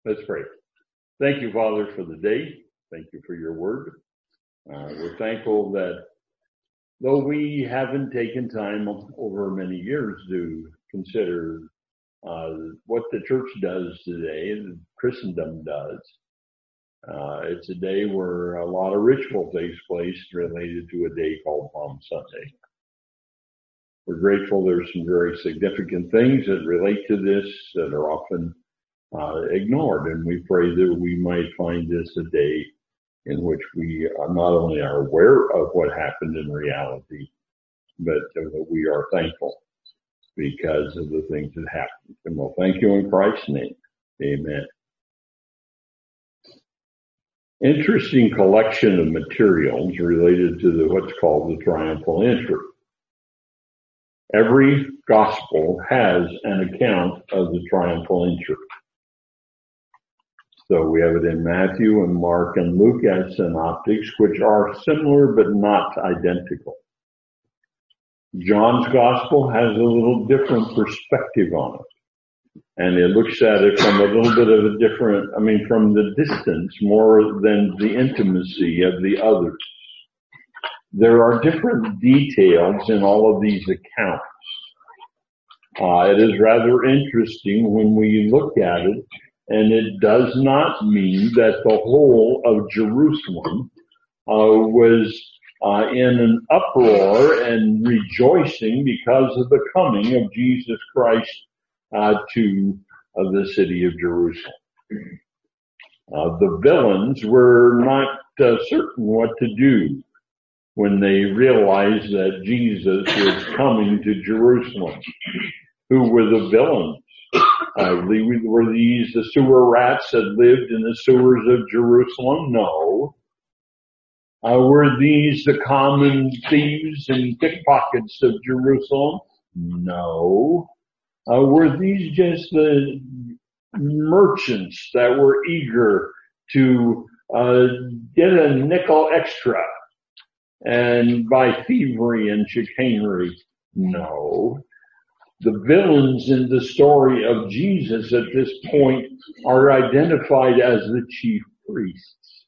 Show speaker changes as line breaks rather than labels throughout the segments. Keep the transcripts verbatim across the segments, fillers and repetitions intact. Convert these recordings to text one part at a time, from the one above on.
Let's pray. Thank you, Father, for the day. Thank you for your word. Uh, we're thankful that though we haven't taken time over many years to consider uh, what the church does today, and Christendom does, uh, it's a day where a lot of ritual takes place related to a day called Palm Sunday. We're grateful there's some very significant things that relate to this that are often uh, ignored, and we pray that we might find this a day in which we are not only are aware of what happened in reality, but that we are thankful because of the things that happened. And we'll thank you in Christ's name. Amen. Interesting collection of materials related to the, what's called the triumphal entry. Every gospel has an account of the triumphal entry. So we have it in Matthew and Mark and Luke as synoptics, which are similar but not identical. John's gospel has a little different perspective on it. And it looks at it from a little bit of a different, I mean, from the distance more than the intimacy of the others. There are different details in all of these accounts. Uh, it is rather interesting when we look at it, and it does not mean that the whole of Jerusalem uh, was uh, in an uproar and rejoicing because of the coming of Jesus Christ uh, to uh, the city of Jerusalem. Uh, the villains were not uh, certain what to do when they realized that Jesus was coming to Jerusalem. Who were the villains? Uh, were these the sewer rats that lived in the sewers of Jerusalem? No. Uh, were these the common thieves and pickpockets of Jerusalem? No. Uh, were these just the merchants that were eager to uh, get a nickel extra and by thievery and chicanery? No. The villains in the story of Jesus at this point are identified as the chief priests.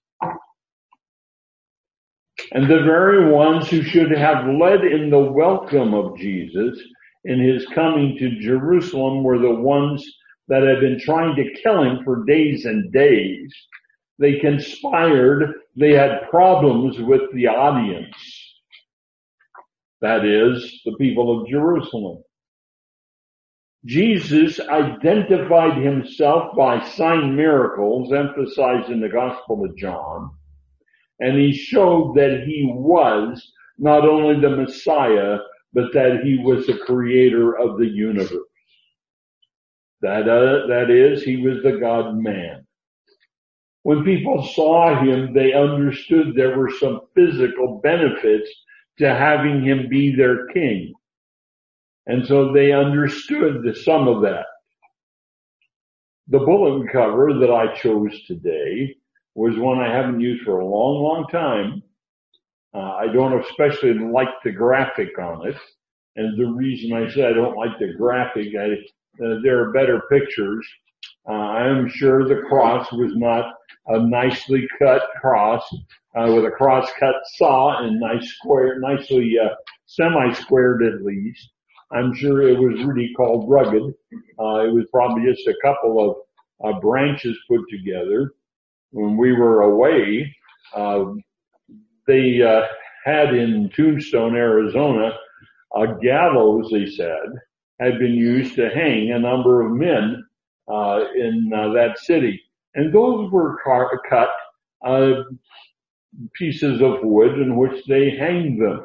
And the very ones who should have led in the welcome of Jesus in his coming to Jerusalem were the ones that had been trying to kill him for days and days. They conspired. They had problems with the audience. That is, the people of Jerusalem. Jesus identified himself by sign miracles emphasized in the Gospel of John, and he showed that he was not only the Messiah, but that he was the creator of the universe. That, uh, that is, he was the God-man. When people saw him, they understood there were some physical benefits to having him be their king. And so they understood the some of that. The bulletin cover that I chose today was one I haven't used for a long, long time. Uh, I don't especially like the graphic on it. And the reason I say I don't like the graphic, I, uh, there are better pictures. Uh, I am sure the cross was not a nicely cut cross uh, with a cross-cut saw and nice square, nicely uh, semi-squared at least. I'm sure it was really called rugged. Uh, it was probably just a couple of uh, branches put together. When we were away, uh, they uh, had in Tombstone, Arizona, a gallows, they said, had been used to hang a number of men uh, in uh, that city. And those were car- cut uh, pieces of wood in which they hanged them.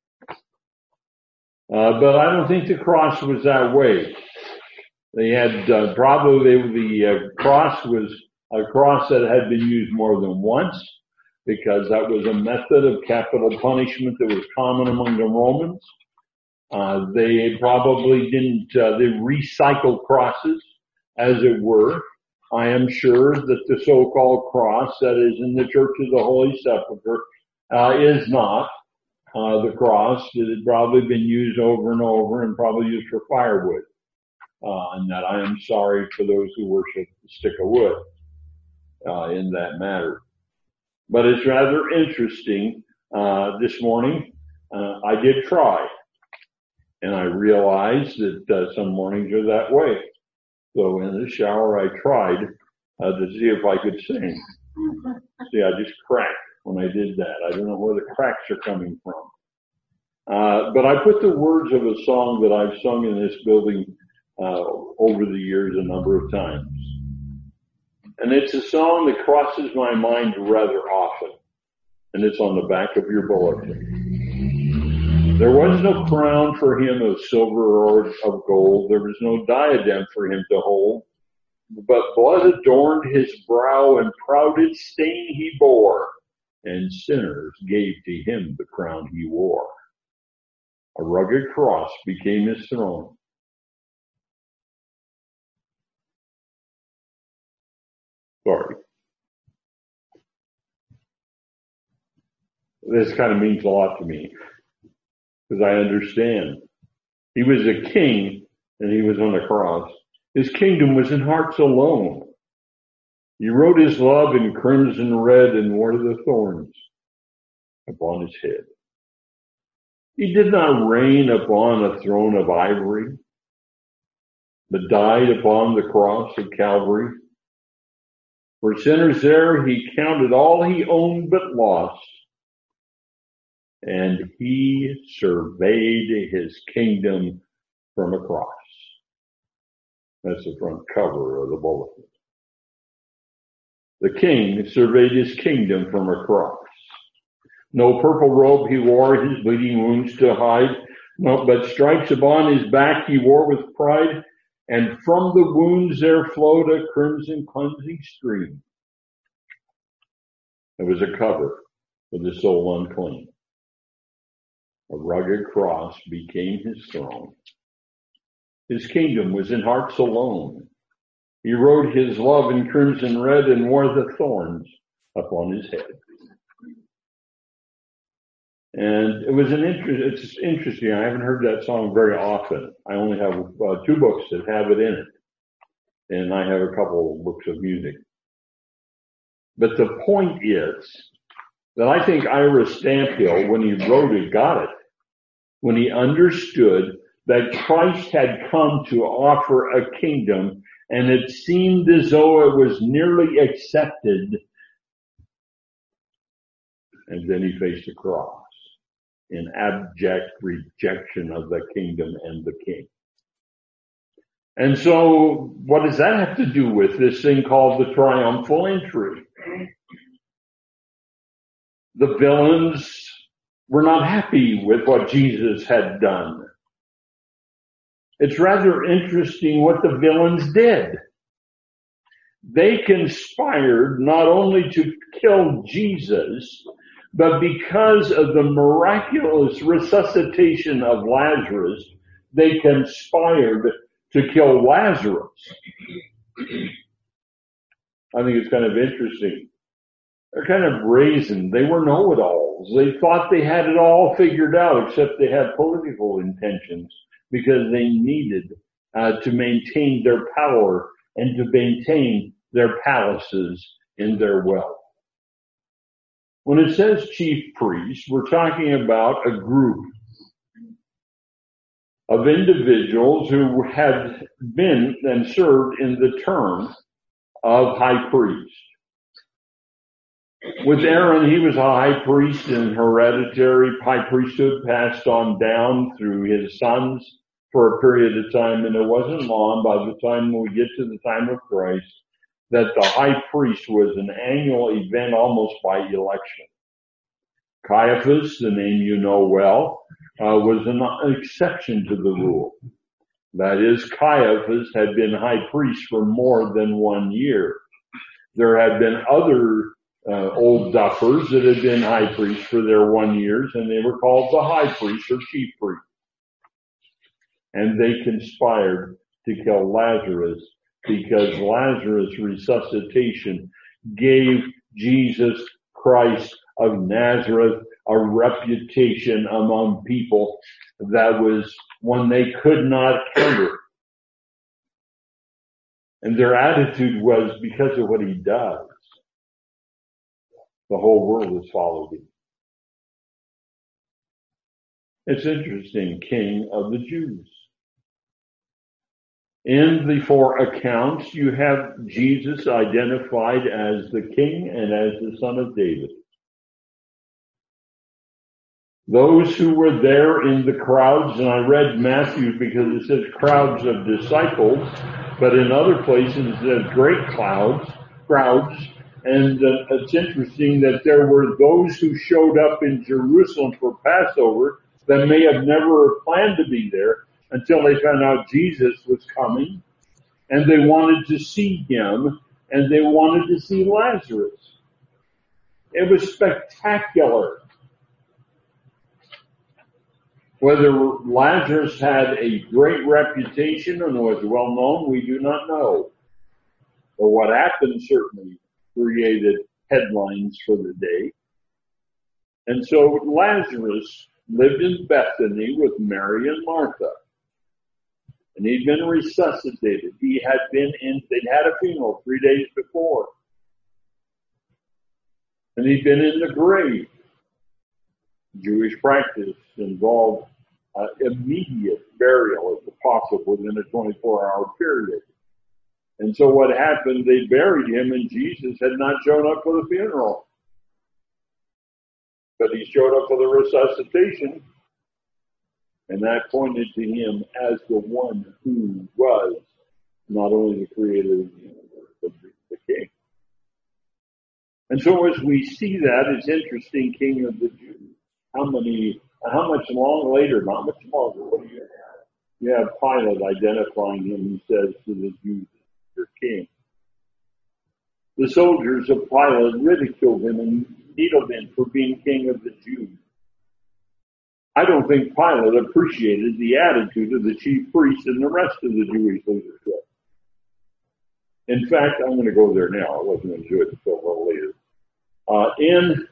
Uh, but I don't think the cross was that way. They had uh, probably the uh, cross was a cross that had been used more than once because that was a method of capital punishment that was common among the Romans. Uh, they probably didn't, uh, they recycled crosses, as it were. I am sure that the so-called cross that is in the Church of the Holy Sepulchre uh, is not. Uh, the cross that had probably been used over and over and probably used for firewood. Uh, and that I am sorry for those who worship the stick of wood. uh, in that matter. But it's rather interesting. Uh, this morning, uh, I did try, and I realized that uh, some mornings are that way. So in the shower, I tried uh, to see if I could sing. See, I just cracked when I did that. I don't know where the cracks are coming from. Uh, but I put the words of a song that I've sung in this building uh, over the years a number of times. And it's a song that crosses my mind rather often. And it's on the back of your bulletin. There was no crown for him of silver or of gold. There was no diadem for him to hold. But blood adorned his brow, and proud its stain he bore. And sinners gave to him the crown he wore. A rugged cross became his throne. Sorry. This kind of means a lot to me, because I understand. He was a king, and he was on the cross. His kingdom was in hearts alone. He wrote his love in crimson red and wore the thorns upon his head. He did not reign upon a throne of ivory, but died upon the cross of Calvary. For sinners there he counted all he owned but lost, and he surveyed his kingdom from a cross. That's the front cover of the bulletin. The king surveyed his kingdom from a cross. No purple robe he wore, his bleeding wounds to hide, no, but stripes upon his back he wore with pride, and from the wounds there flowed a crimson cleansing stream. It was a cover for the soul unclean. A rugged cross became his throne. His kingdom was in hearts alone. He wrote his love in crimson red and wore the thorns upon his head. And it was an interest, it's interesting. I haven't heard that song very often. I only have uh, two books that have it in it. And I have a couple of books of music. But the point is that I think Ira Stamphill, when he wrote it, got it. When he understood that Christ had come to offer a kingdom, and it seemed as though it was nearly accepted. And then he faced the cross in abject rejection of the kingdom and the king. And so what does that have to do with this thing called the triumphal entry? The villains were not happy with what Jesus had done. It's rather interesting what the villains did. They conspired not only to kill Jesus, but because of the miraculous resuscitation of Lazarus, they conspired to kill Lazarus. I think it's kind of interesting. They're kind of brazen. They were know-it-alls. They thought they had it all figured out, except they had political intentions because they needed uh, to maintain their power and to maintain their palaces in their wealth. When it says chief priests, we're talking about a group of individuals who had been and served in the term of high priest. With Aaron, he was a high priest, and hereditary high priesthood passed on down through his sons for a period of time, and it wasn't long by the time we get to the time of Christ that the high priest was an annual event almost by election. Caiaphas, the name you know well, uh, was an exception to the rule. That is, Caiaphas had been high priest for more than one year. There had been other uh, old duffers that had been high priests for their one years, and they were called the high priest or chief priest. And they conspired to kill Lazarus because Lazarus' resuscitation gave Jesus Christ of Nazareth a reputation among people that was one they could not counter. And their attitude was because of what he does. The whole world has followed him. It's interesting, King of the Jews. In the four accounts, you have Jesus identified as the king and as the son of David. Those who were there in the crowds, and I read Matthew because it says crowds of disciples, but in other places it says great clouds, crowds, and uh, it's interesting that there were those who showed up in Jerusalem for Passover that may have never planned to be there until they found out Jesus was coming, and they wanted to see him, and they wanted to see Lazarus. It was spectacular. Whether Lazarus had a great reputation and was well known, we do not know. But what happened certainly created headlines for the day. And so Lazarus lived in Bethany with Mary and Martha. And he'd been resuscitated. He had been in, they'd had a funeral three days before. And he'd been in the grave. Jewish practice involved uh, immediate burial if possible within a twenty-four hour period. And so what happened, they buried him and Jesus had not shown up for the funeral. But he showed up for the resuscitation. And that pointed to him as the one who was not only the creator of the universe, but the king. And so as we see that, it's interesting, King of the Jews. How many, how much long later, not much longer, what do you have? You have Pilate identifying him, he says to the Jews, your king. The soldiers of Pilate ridiculed him and needled him for being king of the Jews. I don't think Pilate appreciated the attitude of the chief priests and the rest of the Jewish leadership. In fact, I'm going to go there now. I wasn't going to do it until a little later. Uh, in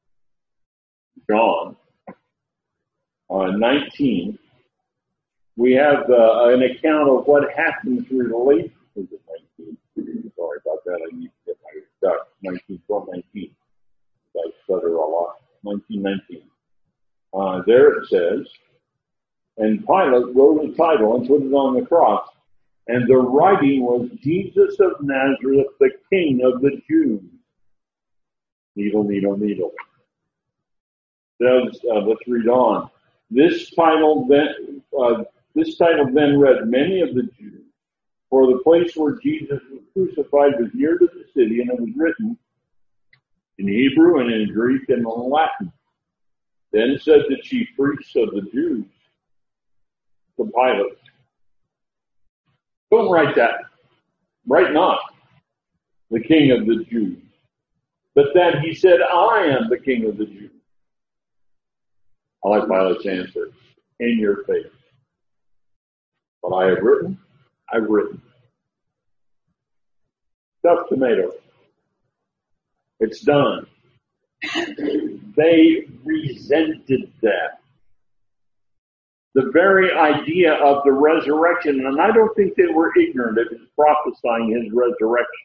John uh, nineteen, we have uh, an account of what happens related. Is it nineteen? Sorry about that. I need to get my stuff. nineteen, twelve, nineteen. I stutter a lot. nineteen nineteen. Uh, there it says, and Pilate wrote a title and put it on the cross. And the writing was Jesus of Nazareth, the King of the Jews. Needle, needle, needle. Says, uh, let's read on. This title then, uh, this title then read, many of the Jews, for the place where Jesus was crucified was near to the city, and it was written in Hebrew and in Greek and in Latin. Then said the chief priests of the Jews to Pilate, don't write that. Write not the King of the Jews. But then he said, I am the King of the Jews. I like Pilate's answer. In your face. What I have written, I've written. Stuffed tomato. It's done. They resented that. The very idea of the resurrection, and I don't think they were ignorant of his prophesying his resurrection.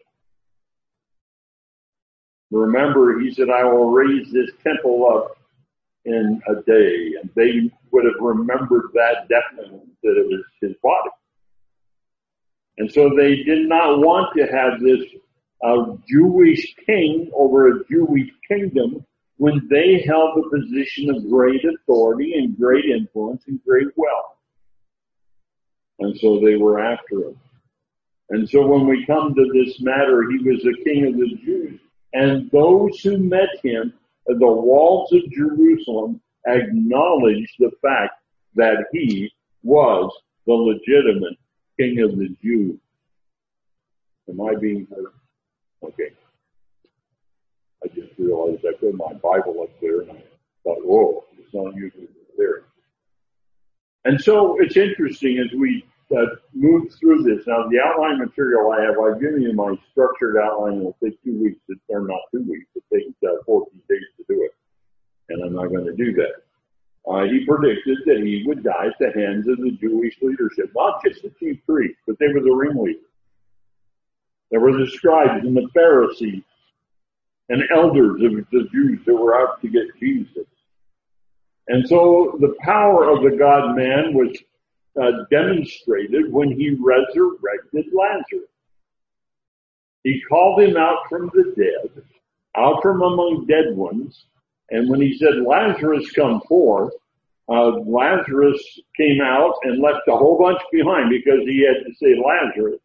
Remember, he said, I will raise this temple up in a day. And they would have remembered that definitely, that it was his body. And so they did not want to have this uh, Jewish king over a Jewish kingdom when they held a position of great authority and great influence and great wealth. And so they were after him. And so when we come to this matter, he was the King of the Jews. And those who met him at the walls of Jerusalem acknowledged the fact that he was the legitimate King of the Jews. Am I being heard? Okay. I just realized I put my Bible up there and I thought, whoa, it's not usually there. And so it's interesting as we uh, move through this. Now, the outline material I have, I've given you my structured outline. It will take two weeks, to, or not two weeks, it takes uh, fourteen days to do it. And I'm not going to do that. Uh, he predicted that he would die at the hands of the Jewish leadership, not just the chief priests, but they were the ringleaders. There were the scribes and the Pharisees. and elders of the Jews that were out to get Jesus. And so the power of the God-man was uh, demonstrated when he resurrected Lazarus. He called him out from the dead, out from among dead ones, and when he said, Lazarus, come forth, uh, Lazarus came out and left a whole bunch behind because he had to say Lazarus.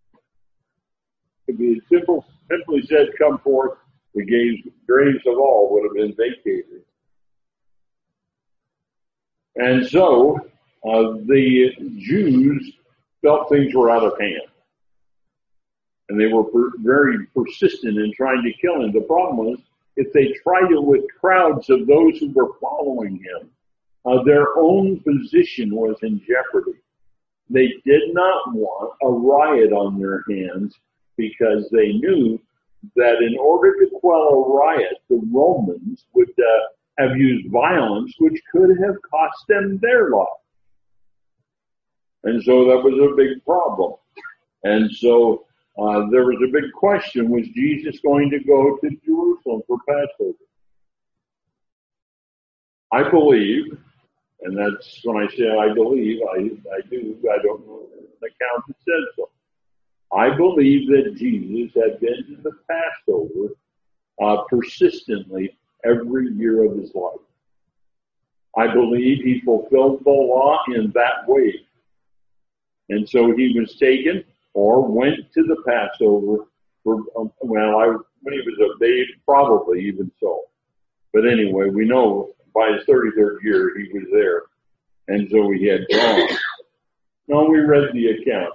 If he had simple, simply said, come forth, the graves, graves of all would have been vacated. And so uh, the Jews felt things were out of hand. And they were per- very persistent in trying to kill him. The problem was, if they tried it with crowds of those who were following him, uh, their own position was in jeopardy. They did not want a riot on their hands because they knew that in order to quell a riot, the Romans would uh, have used violence, which could have cost them their life. And so that was a big problem. And so uh, there was a big question, was Jesus going to go to Jerusalem for Passover? I believe, and that's when I say I believe, I, I do, I don't know the account that says so. I believe that Jesus had been to the Passover uh, persistently every year of his life. I believe he fulfilled the law in that way. And so he was taken or went to the Passover for, um, well, I, when he was a babe, probably even so. But anyway, we know by his thirty-third year he was there. And so he had gone. Now we read the account,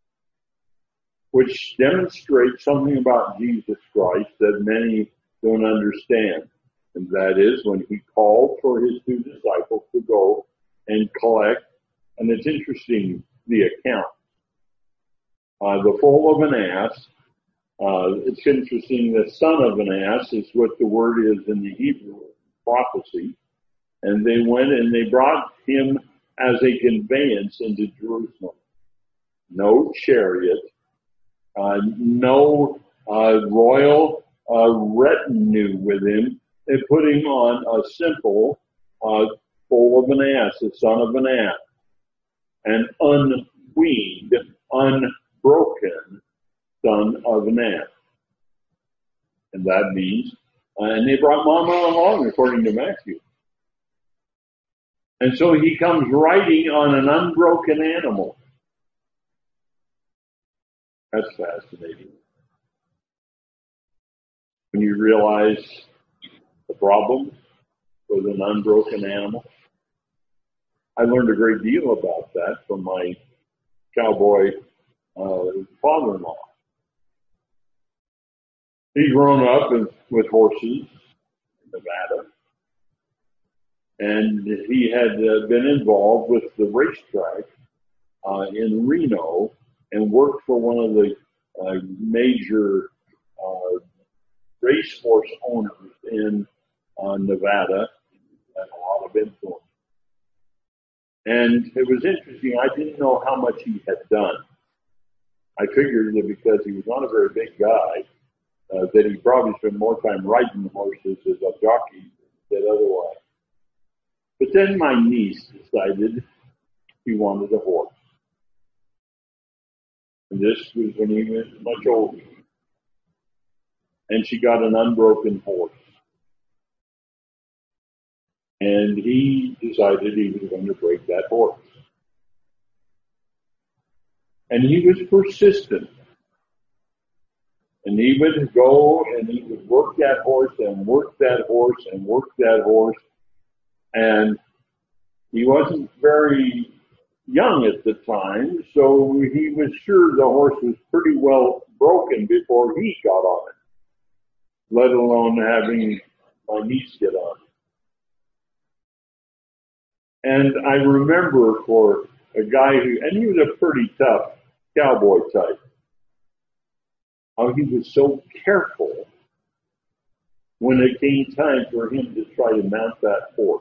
which demonstrates something about Jesus Christ that many don't understand. And that is when he called for his two disciples to go and collect. And it's interesting, the account. Uh, the foal of an ass. Uh, it's interesting, the son of an ass is what the word is in the Hebrew prophecy. And they went and they brought him as a conveyance into Jerusalem. No chariot, uh, no uh, royal uh, retinue with him. They put him on a simple uh, foal of an ass, the son of an ass, an unweaned, unbroken son of an ass. And that means, uh, and they brought Mama along, according to Matthew. And so he comes riding on an unbroken animal. That's fascinating. When you realize the problem with an unbroken animal. I learned a great deal about that from my cowboy uh, father-in-law. He'd grown up with, with horses in Nevada. And he had uh, been involved with the racetrack uh, in Reno and worked for one of the uh, major uh, racehorse owners in uh, Nevada. Had a lot of influence. And it was interesting. I didn't know how much he had done. I figured that because he was not a very big guy, uh, that he probably spent more time riding the horses as a jockey than otherwise. But then my niece decided he wanted a horse. And this was when he was much older. And she got an unbroken horse. And he decided he was going to break that horse. And he was persistent. And he would go and he would work that horse and work that horse and work that horse. And he wasn't very young at the time, so he was sure the horse was pretty well broken before he got on it, let alone having my niece get on it. And I remember for a guy who, and he was a pretty tough cowboy type, how he was so careful when it came time for him to try to mount that horse.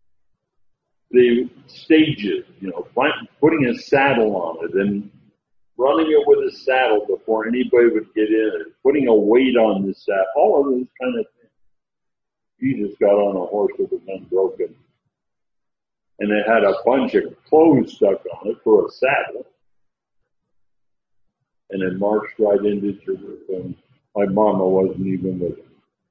The stages, you know, putting a saddle on it and running it with a saddle before anybody would get in it, putting a weight on the saddle, all of those kind of things. Jesus got on a horse that was unbroken, and it had a bunch of clothes stuck on it for a saddle, and it marched right into Jerusalem. My mama wasn't even with him.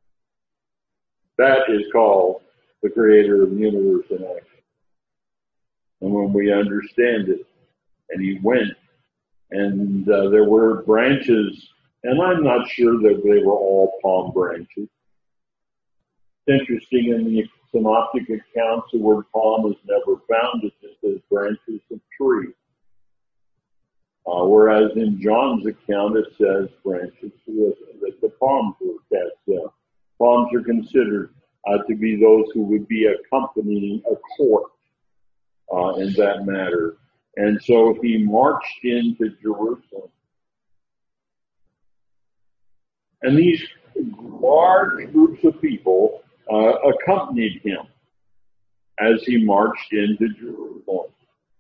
That is called the creator of the universe in action. And when we understand it, and he went, and uh, there were branches, and I'm not sure that they were all palm branches. It's interesting, in the synoptic accounts, the word palm is never found. It just says branches of tree. Uh, whereas in John's account, it says branches that the palms were cast down. Palms are considered uh, to be those who would be accompanying a court uh, in that matter. And so he marched into Jerusalem. And these large groups of people uh, accompanied him as he marched into Jerusalem.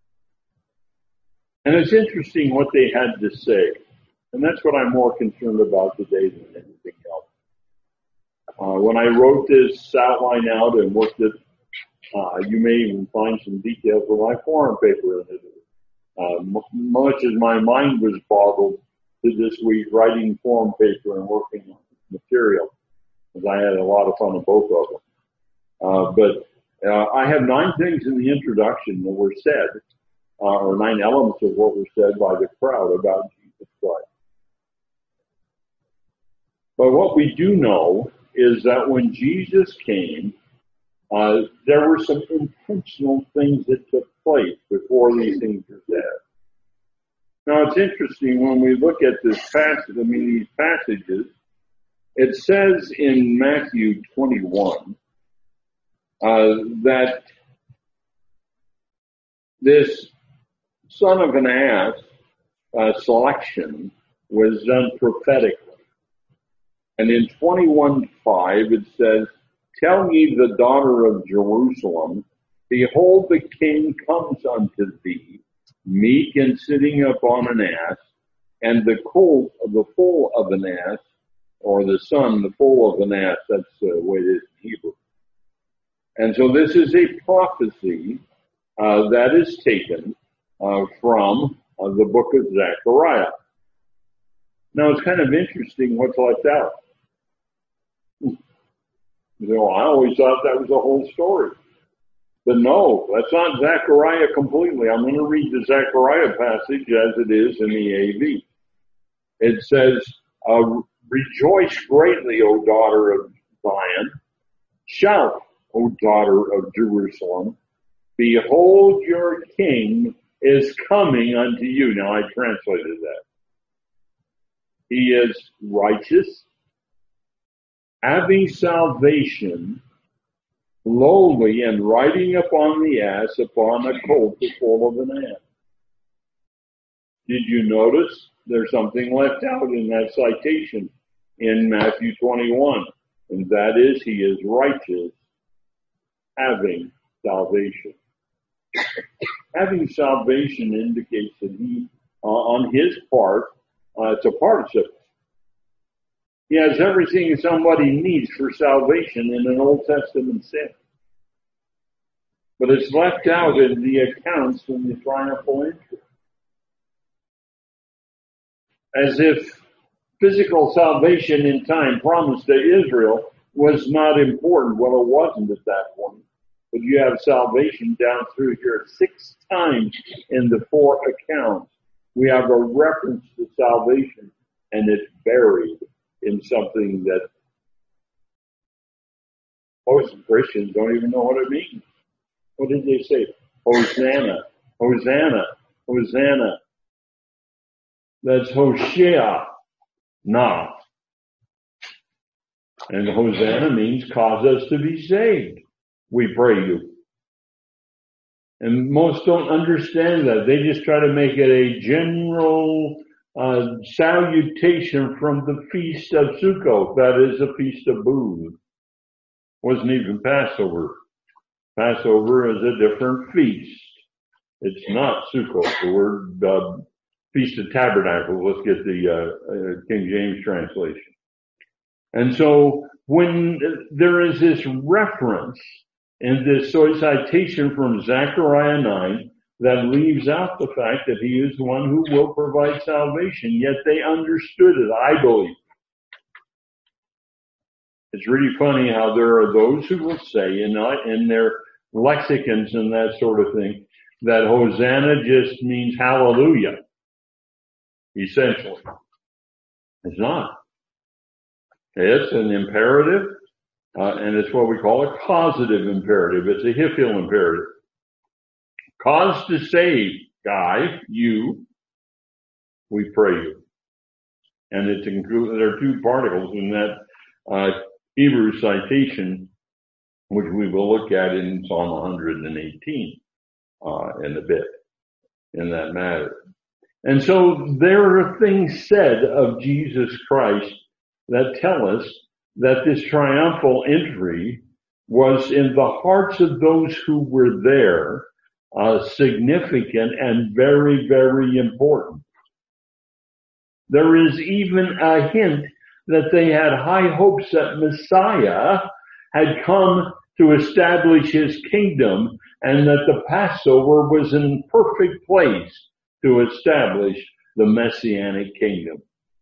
And it's interesting what they had to say. And that's what I'm more concerned about today than anything else. Uh, when I wrote this outline out and worked it, uh, you may even find some details of my forum paper in it. Uh, m- much as my mind was boggled to this week writing forum paper and working on material, because I had a lot of fun in both of them. Uh, but uh, I have nine things in the introduction that were said, uh, or nine elements of what were said by the crowd about Jesus Christ. But what we do know is that when Jesus came, uh, there were some intentional things that took place before these things were said. Now, it's interesting when we look at this passage, I mean, these passages, it says in Matthew twenty-one uh, that this son of an ass uh, selection was done prophetically. And in twenty-one five, it says, "Tell ye the daughter of Jerusalem, behold, the king comes unto thee, meek and sitting upon an ass, and the colt of the foal of an ass," or the son, the foal of an ass. That's the way it is in Hebrew. And so this is a prophecy uh, that is taken uh, from uh, the book of Zechariah. Now, it's kind of interesting what's left out. You know, I always thought that was the whole story. But no, that's not Zechariah completely. I'm going to read the Zechariah passage as it is in the A V. It says, uh, "Rejoice greatly, O daughter of Zion. Shout, O daughter of Jerusalem. Behold, your king is coming unto you." Now, I translated that. He is righteous, having salvation, lowly, and riding upon the ass, upon a colt the foal of an ass. Did you notice there's something left out in that citation in Matthew twenty-one? And that is, he is righteous, having salvation. Having salvation indicates that he, uh, on his part, uh, it's a participle. He has everything somebody needs for salvation in an Old Testament sense. But it's left out in the accounts in the triumphal entry. As if physical salvation in time promised to Israel was not important. Well, it wasn't at that point. But you have salvation down through here six times in the four accounts. We have a reference to salvation, and it's buried in something that most Christians don't even know what it means. What did they say? Hosanna, Hosanna, Hosanna. That's Hoshea, not. And Hosanna means cause us to be saved. We pray you. And most don't understand that. They just try to make it a general uh, salutation from the feast of Sukkot. That is the feast of booths. Wasn't even Passover. Passover is a different feast. It's not Sukkot. The word uh, Feast of Tabernacles. Let's get the uh, uh, King James translation. And so when there is this reference in this citation from Zechariah nine that leaves out the fact that he is the one who will provide salvation, yet they understood it, I believe. It's really funny how there are those who will say in, in their lexicons and that sort of thing that Hosanna just means hallelujah, essentially. It's not. It's an imperative, uh, and it's what we call a causative imperative. It's a Hiphil imperative. Cause to save, Guy, you, we pray you. And it's included, there are two particles in that uh, Hebrew citation, which we will look at in Psalm one hundred eighteen uh, in a bit, in that matter. And so there are things said of Jesus Christ that tell us that this triumphal entry was in the hearts of those who were there, uh, significant and very, very important. There is even a hint that they had high hopes that Messiah had come to establish his kingdom and that the Passover was in perfect place to establish the Messianic kingdom.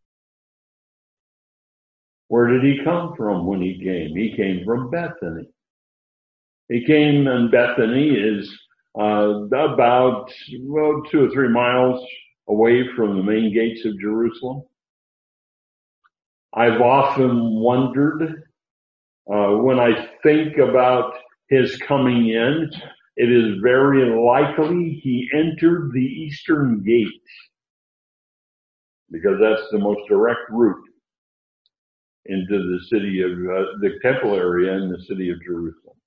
Where did he come from when he came? He came from Bethany. He came, and Bethany is uh, about, well, two or three miles away from the main gates of Jerusalem. I've often wondered, uh, when I think about his coming in, it is very likely he entered the eastern gate, because that's the most direct route into the city of, uh, the temple area in the city of Jerusalem.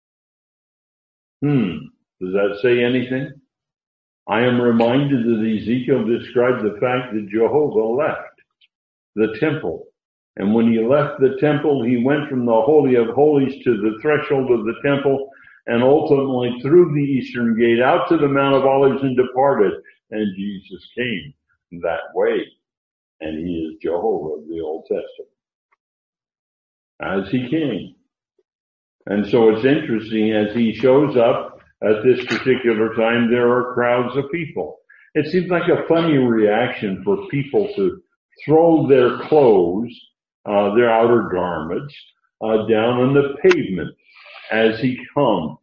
Hmm. Does that say anything? I am reminded that Ezekiel described the fact that Jehovah left the temple. And when he left the temple, he went from the Holy of Holies to the threshold of the temple and ultimately through the eastern gate out to the Mount of Olives and departed. And Jesus came that way. And he is Jehovah of the Old Testament, as he came. And so it's interesting, as he shows up at this particular time, there are crowds of people. It seems like a funny reaction for people to throw their clothes, uh, their outer garments, uh, down on the pavement as he comes.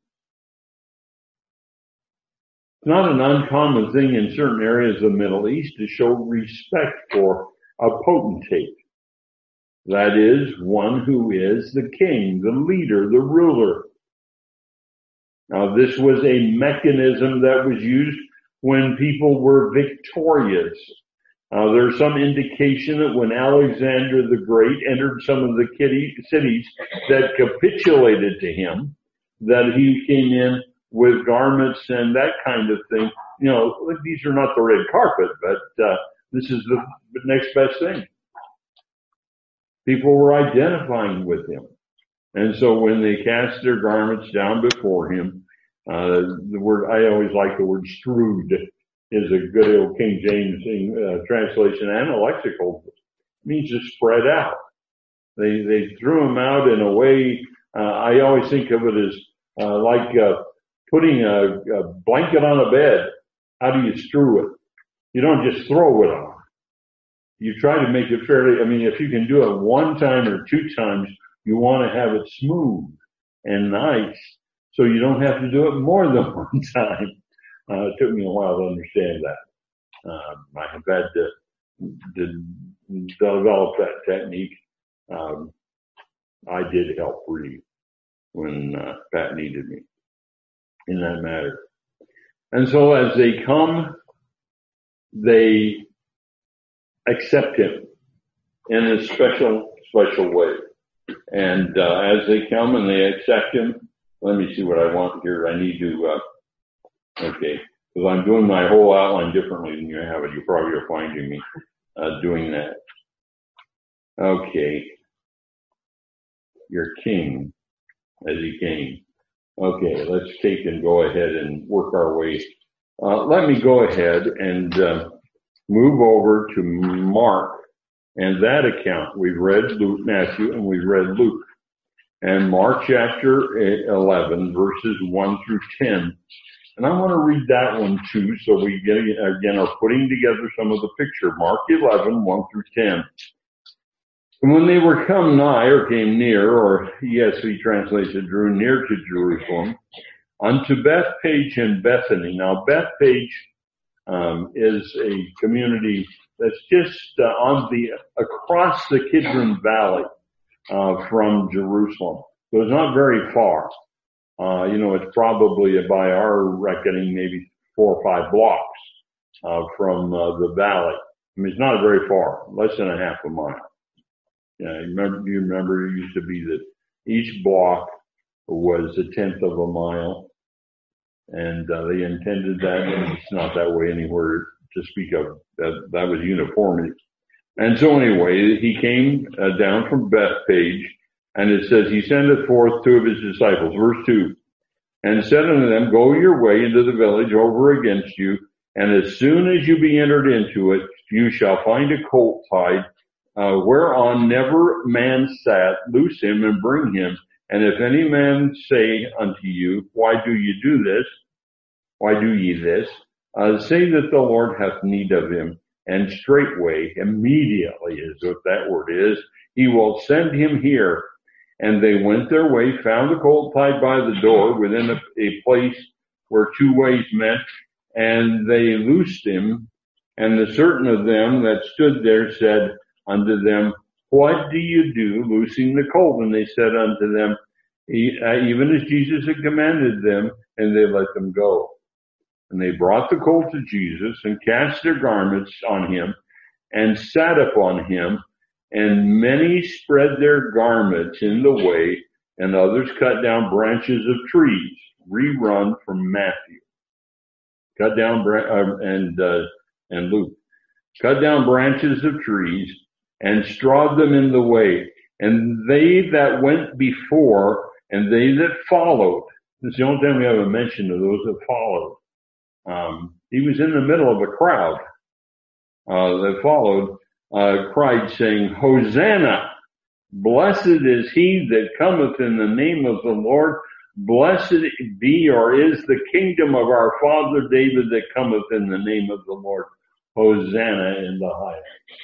It's not an uncommon thing in certain areas of the Middle East to show respect for a potentate. That is, one who is the king, the leader, the ruler. Now, this was a mechanism that was used when people were victorious. Uh, there's some indication that when Alexander the Great entered some of the cities that capitulated to him, that he came in with garments and that kind of thing. You know, these are not the red carpet, but uh, this is the next best thing. People were identifying with him. And so when they cast their garments down before him, uh, the word, I always like the word strewed, is a good old King James uh, translation and a lexical. It means to spread out. They, they threw him out in a way, uh, I always think of it as, uh, like, uh, putting a, a blanket on a bed. How do you strew it? You don't just throw it on. You try to make it fairly, I mean, if you can do it one time or two times, you want to have it smooth and nice, so you don't have to do it more than one time. Uh, it took me a while to understand that. Uh, I have had to, to develop that technique. Um, I did help Reeve when uh, Pat needed me in that matter. And so as they come, they accept him in a special, special way. And uh, as they come and they accept him, let me see what I want here. I need to, uh, okay, because I'm doing my whole outline differently than you have it. You probably are finding me uh, doing that. Okay. Your king as he came. Okay, let's take and go ahead and work our way. Uh, let me go ahead and uh, move over to Mark and that account. We've read Luke, Matthew, and we've read Luke. And Mark chapter eleven, verses one through ten. And I want to read that one too, so we again are putting together some of the picture. Mark eleven, one through ten. And when they were come nigh, or came near, or E S V translates it, drew near to Jerusalem, unto Bethpage and Bethany. Now Bethpage um, is a community that's just uh, on the across the Kidron Valley uh, from Jerusalem. So it's not very far. Uh, you know, it's probably, by our reckoning, maybe four or five blocks uh, from uh, the valley. I mean, it's not very far, less than a half a mile. Yeah, you remember, you remember it used to be that each block was a tenth of a mile, and uh, they intended that, and it's not that way anywhere to speak of. That, that was uniformity. And so anyway, he came uh, down from Bethpage, and it says, he sendeth forth two of his disciples, verse two, and said unto them, go your way into the village over against you, and as soon as you be entered into it, you shall find a colt tied, uh, whereon never man sat, loose him and bring him. And if any man say unto you, why do you do this? Why do ye this? Uh, say that the Lord hath need of him, and straightway, immediately is what that word is, he will send him here. And they went their way, found the colt tied by the door within a, a place where two ways met, and they loosed him. And the certain of them that stood there said unto them, what do you do, loosing the colt? And they said unto them, even as Jesus had commanded them, and they let them go. And they brought the colt to Jesus, and cast their garments on him, and sat upon him. And many spread their garments in the way, and others cut down branches of trees. Rerun from Matthew. Cut down, uh, and, uh, and Luke. Cut down branches of trees, and strawed them in the way. And they that went before, and they that followed. This is the only time we have a mention of those that followed. Um, he was in the middle of a crowd, uh, that followed. Uh, cried, saying, Hosanna, blessed is he that cometh in the name of the Lord. Blessed be, or is the kingdom of our father David that cometh in the name of the Lord. Hosanna in the highest.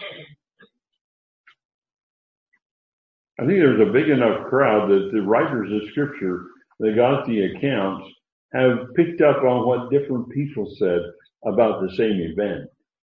I think there's a big enough crowd that the writers of scripture that got the accounts have picked up on what different people said about the same event.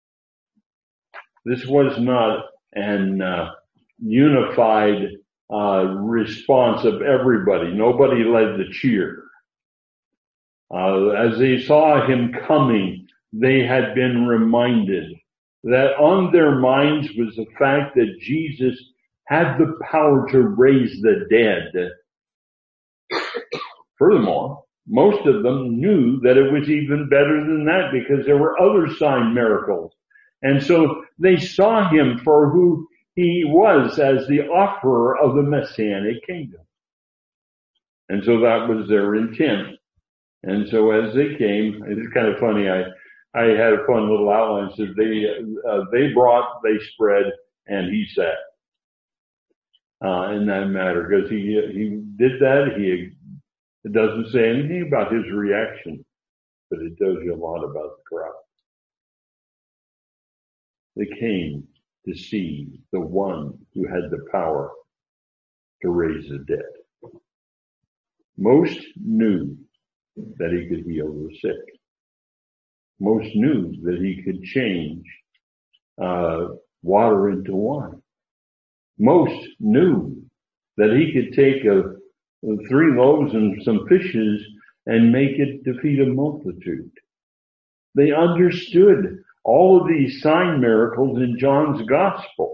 This was not an uh, unified uh, response of everybody. Nobody led the cheer. Uh, as they saw him coming, they had been reminded that on their minds was the fact that Jesus had the power to raise the dead. Furthermore, most of them knew that it was even better than that because there were other sign miracles. And so they saw him for who he was as the offerer of the Messianic kingdom. And so that was their intent. And so as they came, it's kind of funny, I, I had a fun little outline. So they, uh, they brought, they spread, and he sat. Uh, in that matter, because he, he did that. He, it doesn't say anything about his reaction, but it tells you a lot about the crowd. They came to see the one who had the power to raise the dead. Most knew that he could heal the sick. Most knew that he could change uh, water into wine. Most knew that he could take a, a three loaves and some fishes and make it to feed a multitude. They understood all of these sign miracles in John's gospel.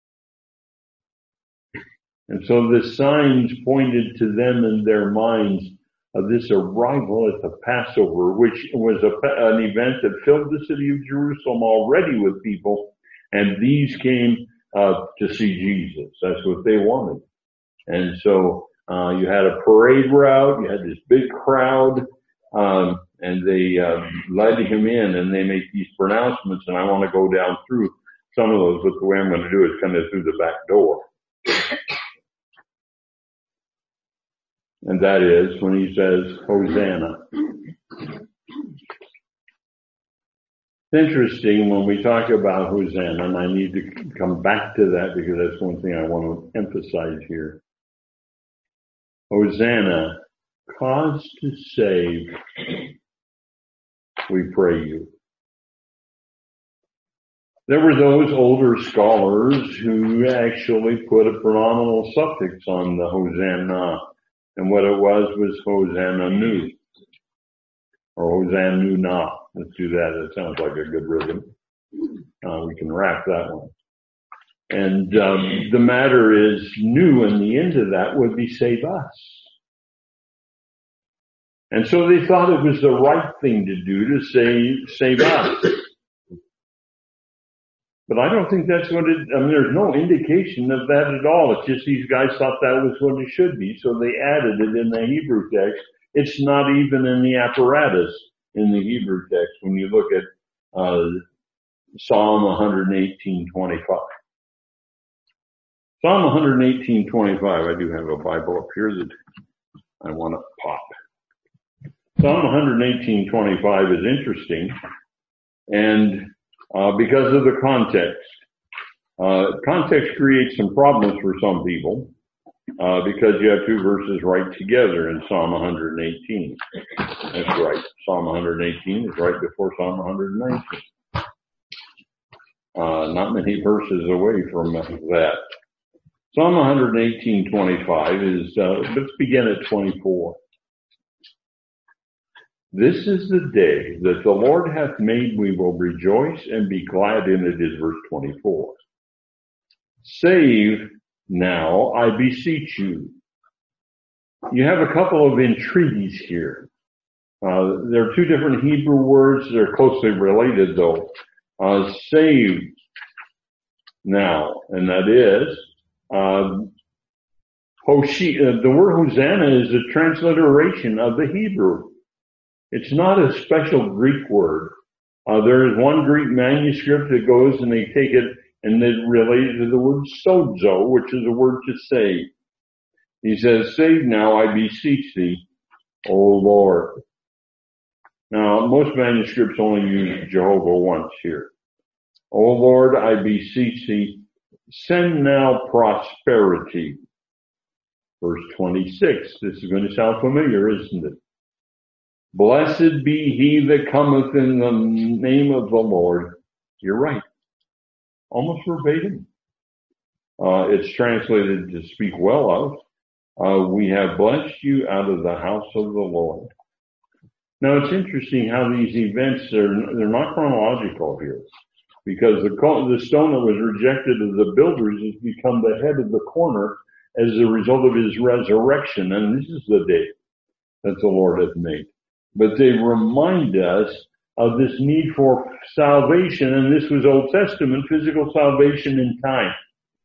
And so the signs pointed to them in their minds of this arrival at the Passover, which was a, an event that filled the city of Jerusalem already with people, and these came uh, to see Jesus. That's what they wanted. And so uh, you had a parade route, you had this big crowd, um, and they uh, led him in, and they make these pronouncements, and I want to go down through some of those, but the way I'm going to do it is kind of through the back door. And that is when he says, Hosanna. It's interesting when we talk about Hosanna, and I need to come back to that because that's one thing I want to emphasize here. Hosanna, cause to save, we pray you. There were those older scholars who actually put a pronominal suffix on the Hosanna, and what it was was Hosanna nu, or Hosanna nu na. Let's do that. That sounds like a good rhythm. Uh, we can wrap that one. And um, the matter is, new and the end of that would be save us. And so they thought it was the right thing to do to save, save us. But I don't think that's what it, I mean, there's no indication of that at all. It's just these guys thought that was what it should be, so they added it in the Hebrew text. It's not even in the apparatus in the Hebrew text when you look at uh Psalm one eighteen twenty-five. Psalm one eighteen twenty-five, I do have a Bible up here that I want to pop. Psalm one eighteen twenty-five is interesting, and uh because of the context. Uh context creates some problems for some people, uh because you have two verses right together in Psalm one eighteen. That's right. Psalm one eighteen is right before Psalm one nineteen. Uh not many verses away from that. Psalm one eighteen twenty-five is, uh let's begin at twenty-four. This is the day that the Lord hath made, we will rejoice and be glad in it, is verse twenty-four. Save now, I beseech you. You have a couple of entreaties here. Uh, there are two different Hebrew words. They're closely related though. Uh, save now, and that is, uh, Hoshi, uh, the word Hosanna is a transliteration of the Hebrew. It's not a special Greek word. Uh, there is one Greek manuscript that goes and they take it and they relate it to the word sozo, which is a word to save. He says, save now, I beseech thee, O Lord. Now, most manuscripts only use Jehovah once here. O Lord, I beseech thee, send now prosperity. Verse twenty-six. This is going to sound familiar, isn't it? Blessed be he that cometh in the name of the Lord. You're right. Almost verbatim. Uh, it's translated to speak well of. Uh, we have blessed you out of the house of the Lord. Now it's interesting how these events are, they're not chronological here. Because the, the stone that was rejected of the builders has become the head of the corner as a result of his resurrection. And this is the day that the Lord hath made. But they remind us of this need for salvation, and this was Old Testament, physical salvation in time,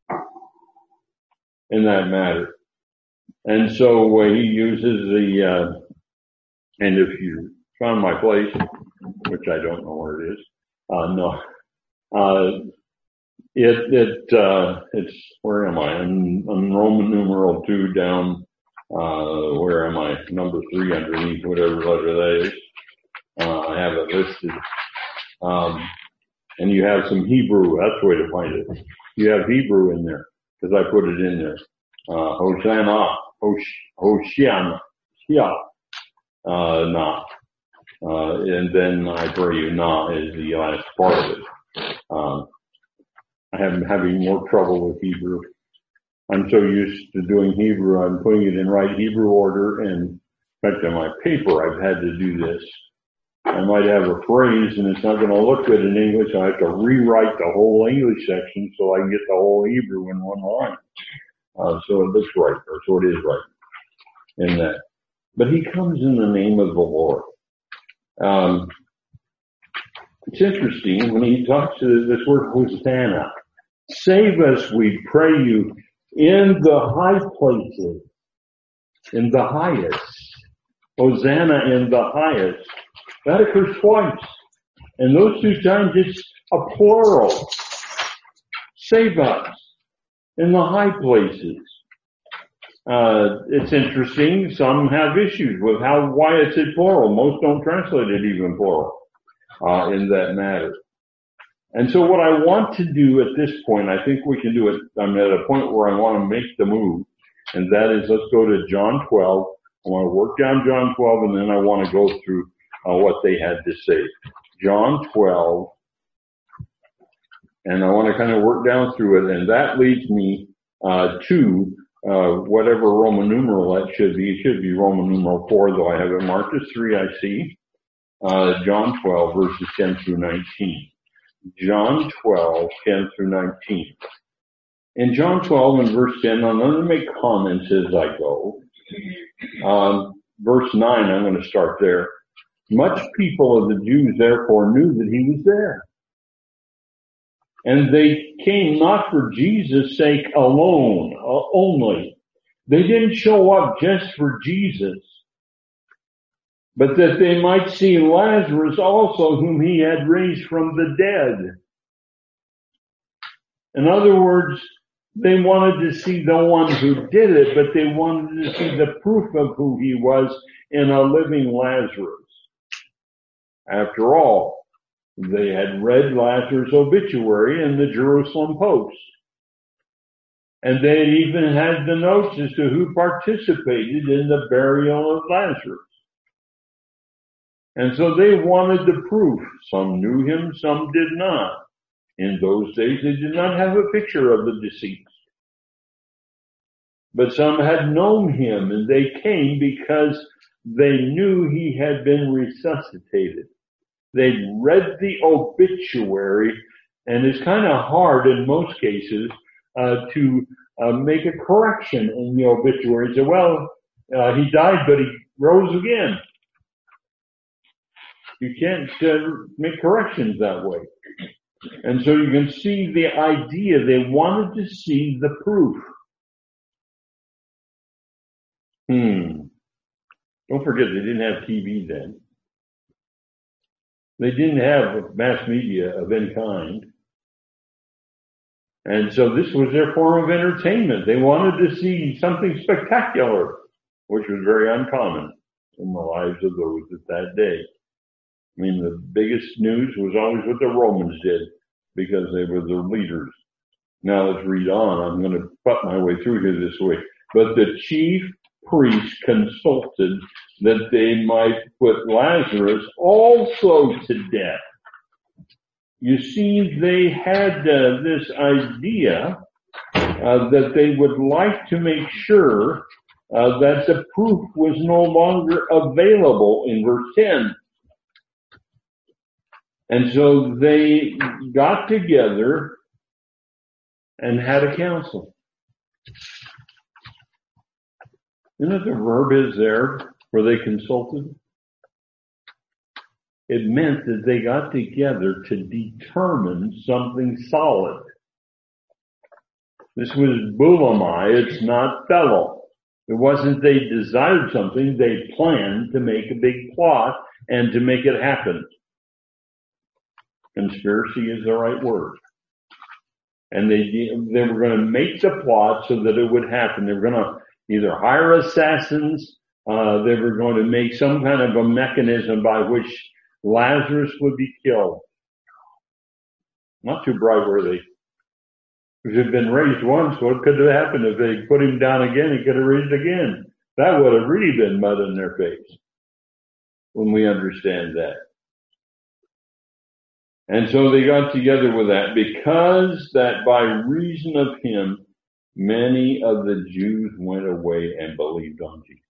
in that matter. And so uh, he uses the, uh, and if you found my place, which I don't know where it is, uh, no, uh, it, it, uh, it's, where am I? I'm, I'm Roman numeral two down. Uh, where am I? Number three underneath whatever letter that is. Uh, I have it listed. Um, and you have some Hebrew. That's the way to find it. You have Hebrew in there because I put it in there. Uh, Hosanna, Hosh, Hoshiana, yeah, uh, na. Uh, and then I pray you, na is the last part of it. Um, I am having more trouble with Hebrew. I'm so used to doing Hebrew, I'm putting it in right Hebrew order, and in fact on my paper I've had to do this. I might have a phrase and it's not going to look good in English. I have to rewrite the whole English section so I can get the whole Hebrew in one line. Uh, so it looks right, or so it is right in that. But he comes in the name of the Lord. Um, it's interesting when he talks to this word Hosanna. Save us, we pray you, in the high places, in the highest. Hosanna in the highest. That occurs twice. And those two times it's a plural. Save us in the high places. Uh, it's interesting. Some have issues with how, why it's in plural. Most don't translate it even plural, uh, in that matter. And so what I want to do at this point, I think we can do it. I'm at a point where I want to make the move, and that is let's go to John twelve. I want to work down John twelve, and then I want to go through uh, what they had to say. John twelve, and I want to kind of work down through it, and that leads me uh, to uh, whatever Roman numeral that should be. It should be Roman numeral four, though I have it marked as three, I see. Uh, John twelve, verses ten through nineteen. John twelve, ten through nineteen. In John twelve and verse ten, I'm going to make comments as I go. Um, verse nine, I'm going to start there. Much people of the Jews therefore knew that he was there. And they came not for Jesus' sake alone, uh, only. They didn't show up just for Jesus, but that they might see Lazarus also, whom he had raised from the dead. In other words, they wanted to see the one who did it, but they wanted to see the proof of who he was in a living Lazarus. After all, they had read Lazarus' obituary in the Jerusalem Post. And they had even had the notes as to who participated in the burial of Lazarus. And so they wanted the proof. Some knew him, some did not. In those days, they did not have a picture of the deceased. But some had known him, and they came because they knew he had been resuscitated. They'd read the obituary, and it's kind of hard in most cases uh, to uh, make a correction in the obituary. Say, well, uh, he died, but he rose again. You can't uh, make corrections that way. And so you can see the idea. They wanted to see the proof. Hmm. Don't forget, they didn't have T V then. They didn't have mass media of any kind. And so this was their form of entertainment. They wanted to see something spectacular, which was very uncommon in the lives of those at that day. I mean, the biggest news was always what the Romans did because they were the leaders. Now let's read on. I'm going to butt my way through here this way. But the chief priests consulted that they might put Lazarus also to death. You see, they had uh, this idea uh, that they would like to make sure uh, that the proof was no longer available in verse ten. And so they got together and had a council. Isn't it the verb is there where they consulted? It meant that they got together to determine something solid. This was boulomai, it's not fellow. It wasn't they desired something, they planned to make a big plot and to make it happen. Conspiracy is the right word. And they they were going to make the plot so that it would happen. They were going to either hire assassins, uh, they were going to make some kind of a mechanism by which Lazarus would be killed. Not too bright were they. If he had been raised once, what could have happened if they put him down again? He could have raised again. That would have really been mud in their face when we understand that. And so they got together with that because that by reason of him, many of the Jews went away and believed on Jesus.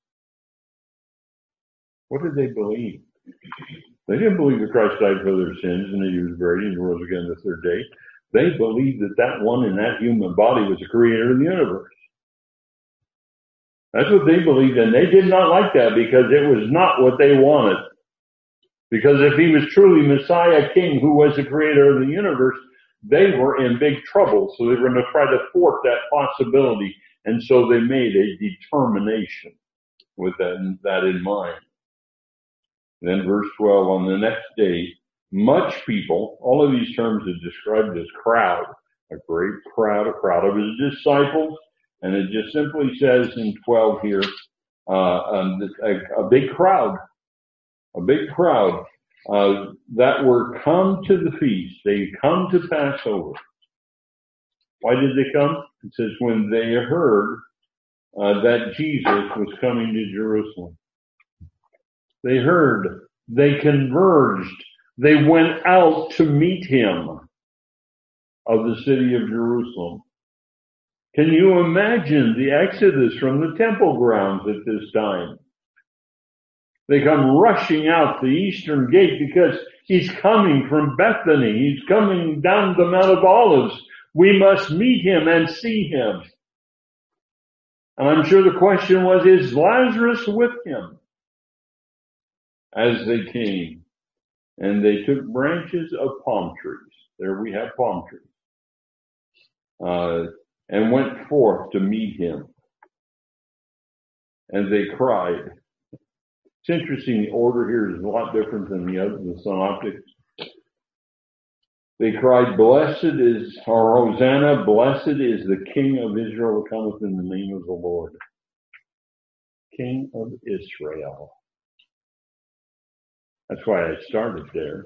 What did they believe? They didn't believe that Christ died for their sins and that he was buried and rose again the third day. They believed that that one in that human body was the creator of the universe. That's what they believed, and they did not like that because it was not what they wanted. Because if he was truly Messiah King who was the creator of the universe, they were in big trouble. So they were going to try to thwart that possibility. And so they made a determination with that, that in mind. Then verse twelve, on the next day, much people, all of these terms are described as crowd, a great crowd, a crowd of his disciples, and it just simply says in twelve here, uh, um, a, a big crowd, a big crowd, uh, that were come to the feast. They come to Passover. Why did they come? It says when they heard uh, that Jesus was coming to Jerusalem. They heard, they converged, they went out to meet him of the city of Jerusalem. Can you imagine the exodus from the temple grounds at this time? They come rushing out the eastern gate because he's coming from Bethany. He's coming down the Mount of Olives. We must meet him and see him. And I'm sure the question was, is Lazarus with him? As they came, and they took branches of palm trees. There we have palm trees. Uh, and went forth to meet him. And they cried. It's interesting, the order here is a lot different than the other, the synoptics. They cried, blessed is, or Hosanna, blessed is the King of Israel who cometh in the name of the Lord. King of Israel. That's why I started there.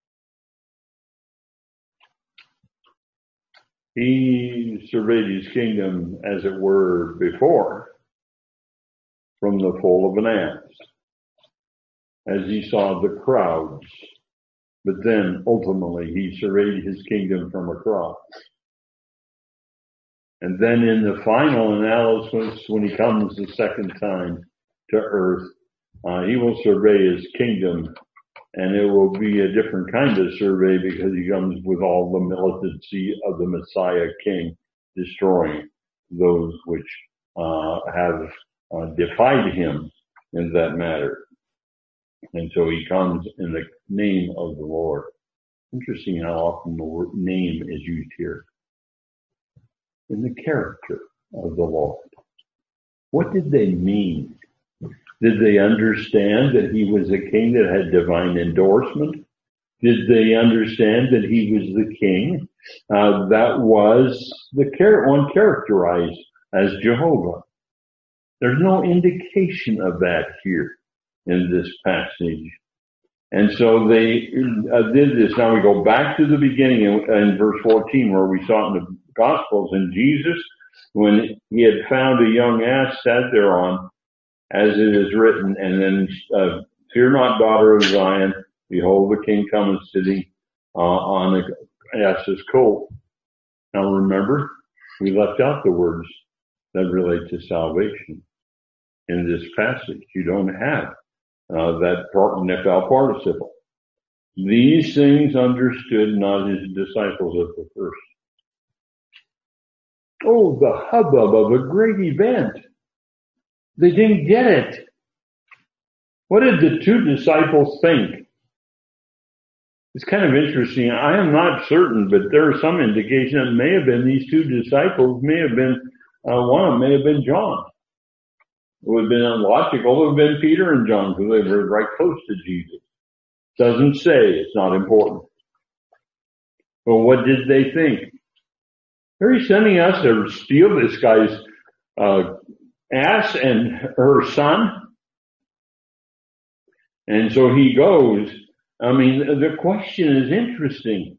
He surveyed his kingdom, as it were, before, from the foal of an ass, as he saw the crowds. But then, ultimately, he surveyed his kingdom from across. And then in the final analysis, when he comes the second time to earth, uh, he will survey his kingdom. And it will be a different kind of survey because he comes with all the militancy of the Messiah King, destroying those which uh, have uh, defied him in that matter. And so he comes in the name of the Lord. Interesting how often the word name is used here. In the character of the Lord. What did they mean? Did they understand that he was a king that had divine endorsement? Did they understand that he was the king uh, that was the char- one characterized as Jehovah? There's no indication of that here in this passage. And so they uh, did this. Now we go back to the beginning in, in verse fourteen where we saw it in the Gospels. And Jesus, when he had found a young ass, sat thereon, as it is written, and then, uh, fear not, daughter of Zion, behold, the king cometh sitting uh, on an ass's colt. Now remember, we left out the words that relate to salvation in this passage. You don't have uh, that part, nepal participle. These things understood not his disciples at the first. Oh, the hubbub of a great event. They didn't get it. What did the two disciples think? It's kind of interesting. I am not certain, but there is some indication that may have been these two disciples, may have been, uh, one of them may have been John. It would have been unlogical. It would have been Peter and John, because they were right close to Jesus. Doesn't say, it's not important. But what did they think? Are you sending us to steal this guy's, uh, ass and her son? And so he goes. I mean, the question is interesting.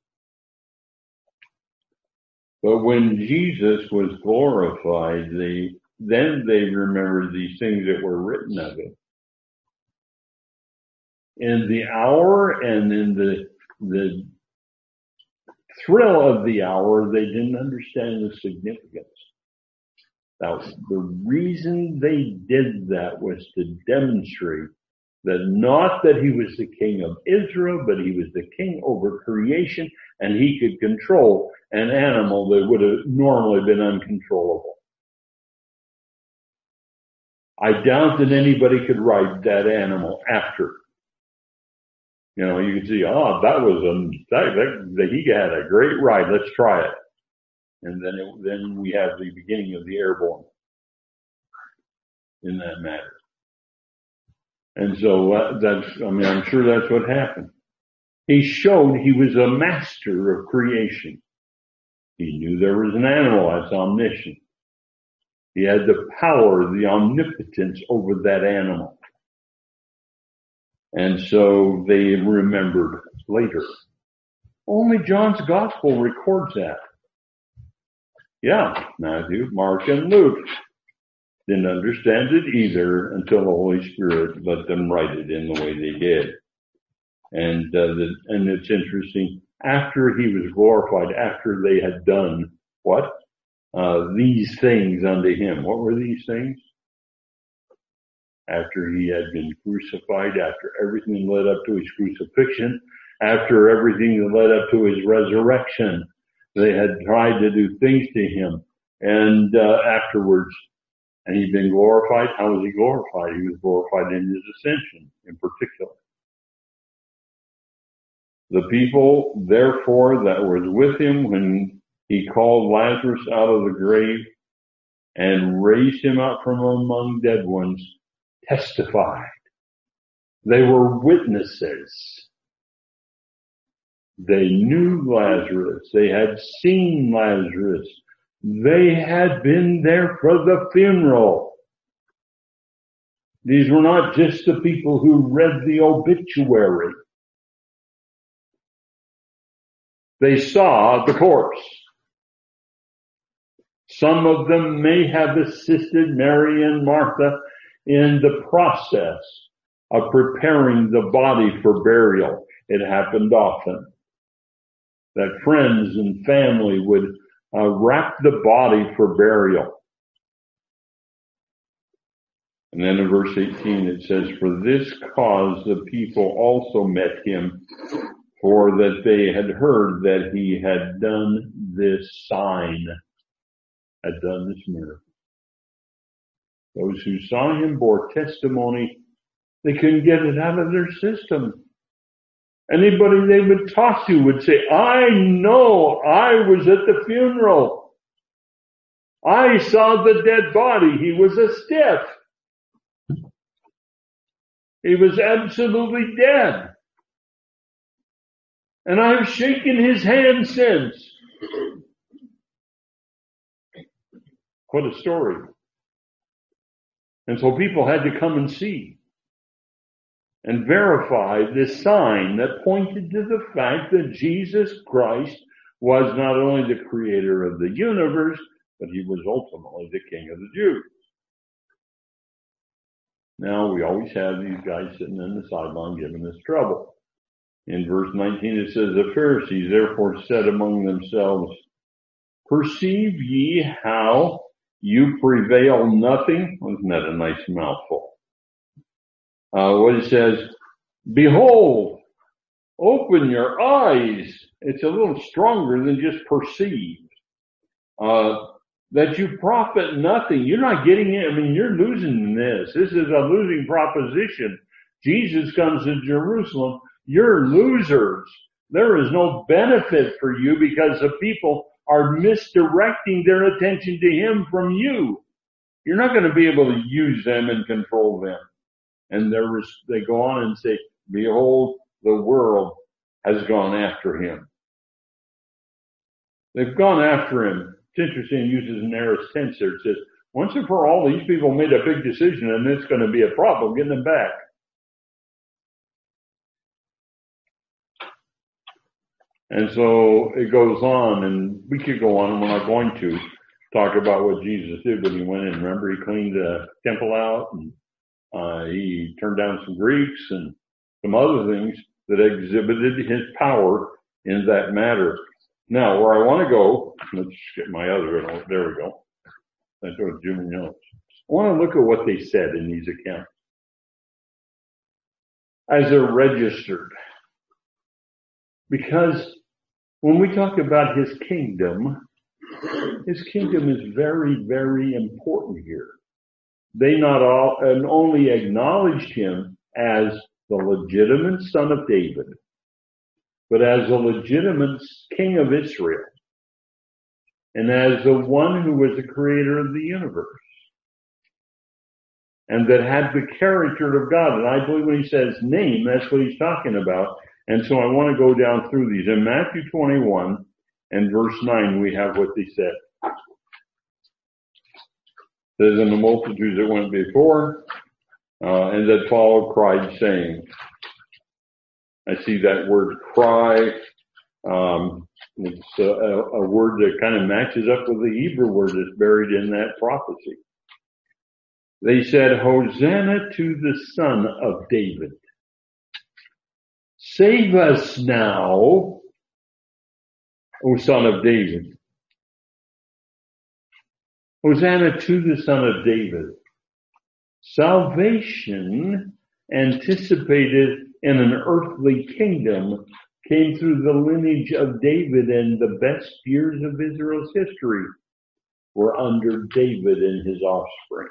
But when Jesus was glorified, they, then they remembered these things that were written of him. In the hour and in the, the thrill of the hour, they didn't understand the significance. Now, the reason they did that was to demonstrate that not that he was the king of Israel, but he was the king over creation, and he could control an animal that would have normally been uncontrollable. I doubt that anybody could ride that animal after. You know, you could see, oh, that was a, that, that, that he had a great ride. Let's try it. And then, it, then we have the beginning of the airborne in that matter. And so uh, that's, I mean, I'm sure that's what happened. He showed he was a master of creation. He knew there was an animal that's omniscient. He had the power, the omnipotence over that animal. And so they remembered later. Only John's gospel records that. Yeah, Matthew, Mark, and Luke didn't understand it either until the Holy Spirit let them write it in the way they did. And uh, the, and it's interesting, after he was glorified, after they had done what? Uh, these things unto him. What were these things? After he had been crucified, after everything led up to his crucifixion, after everything that led up to his resurrection, they had tried to do things to him. And uh, afterwards, and he'd been glorified. How was he glorified? He was glorified in his ascension in particular. The people, therefore, that was with him when he called Lazarus out of the grave and raised him up from among dead ones, testified. They were witnesses. They knew Lazarus. They had seen Lazarus. They had been there for the funeral. These were not just the people who read the obituary. They saw the corpse. Some of them may have assisted Mary and Martha in the process of preparing the body for burial. It happened often that friends and family would uh, wrap the body for burial. And then in verse eighteen it says, for this cause the people also met him, for that they had heard that he had done this sign, had done this miracle. Those who saw him bore testimony. They couldn't get it out of their system. Anybody they would talk to would say, I know, I was at the funeral. I saw the dead body. He was a stiff. He was absolutely dead. And I've shaken his hand since. What a story. And so people had to come and see and verify this sign that pointed to the fact that Jesus Christ was not only the creator of the universe, but he was ultimately the King of the Jews. Now, we always have these guys sitting in the sideline giving us trouble. In verse nineteen, it says, the Pharisees therefore said among themselves, perceive ye how you prevail nothing? Wasn't that a nice mouthful? Uh, what it says, behold, open your eyes. It's a little stronger than just perceive. Uh, that you profit nothing. You're not getting it. I mean, you're losing this. This is a losing proposition. Jesus comes to Jerusalem. You're losers. There is no benefit for you because the people are misdirecting their attention to him from you. You're not going to be able to use them and control them. And there was, they go on and say, behold, the world has gone after him. They've gone after him. It's interesting, it uses an aorist tense there. It says, once and for all, these people made a big decision and it's going to be a problem getting them back. And so it goes on, and we could go on, and we're not going to talk about what Jesus did when he went in. Remember, he cleaned the temple out, and uh, he turned down some Greeks and some other things that exhibited his power in that matter. Now, where I want to go, let's get my other, there we go. That goes Jimmy notes. I want to look at what they said in these accounts as they're registered. Because when we talk about his kingdom, his kingdom is very, very important here. They not all, and only acknowledged him as the legitimate son of David, but as a legitimate king of Israel, and as the one who was the creator of the universe. and that had the character of God. And I believe when he says name, that's what he's talking about. And so I want to go down through these. In Matthew twenty-one and verse nine, we have what they said. It says, and the multitudes that went before, uh, and that followed cried, saying, I see that word cry. Um, it's a, a word that kind of matches up with the Hebrew word that's buried in that prophecy. They said, Hosanna to the Son of David. Save us now, O Son of David. Hosanna to the Son of David. Salvation anticipated in an earthly kingdom came through the lineage of David, and the best years of Israel's history were under David and his offspring.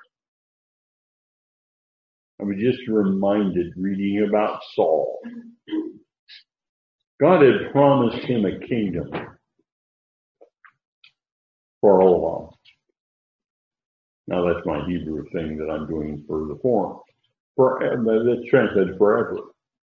I was just reminded reading about Saul. God had promised him a kingdom for a while. Now that's my Hebrew thing that I'm doing for the form. For, that's translated forever.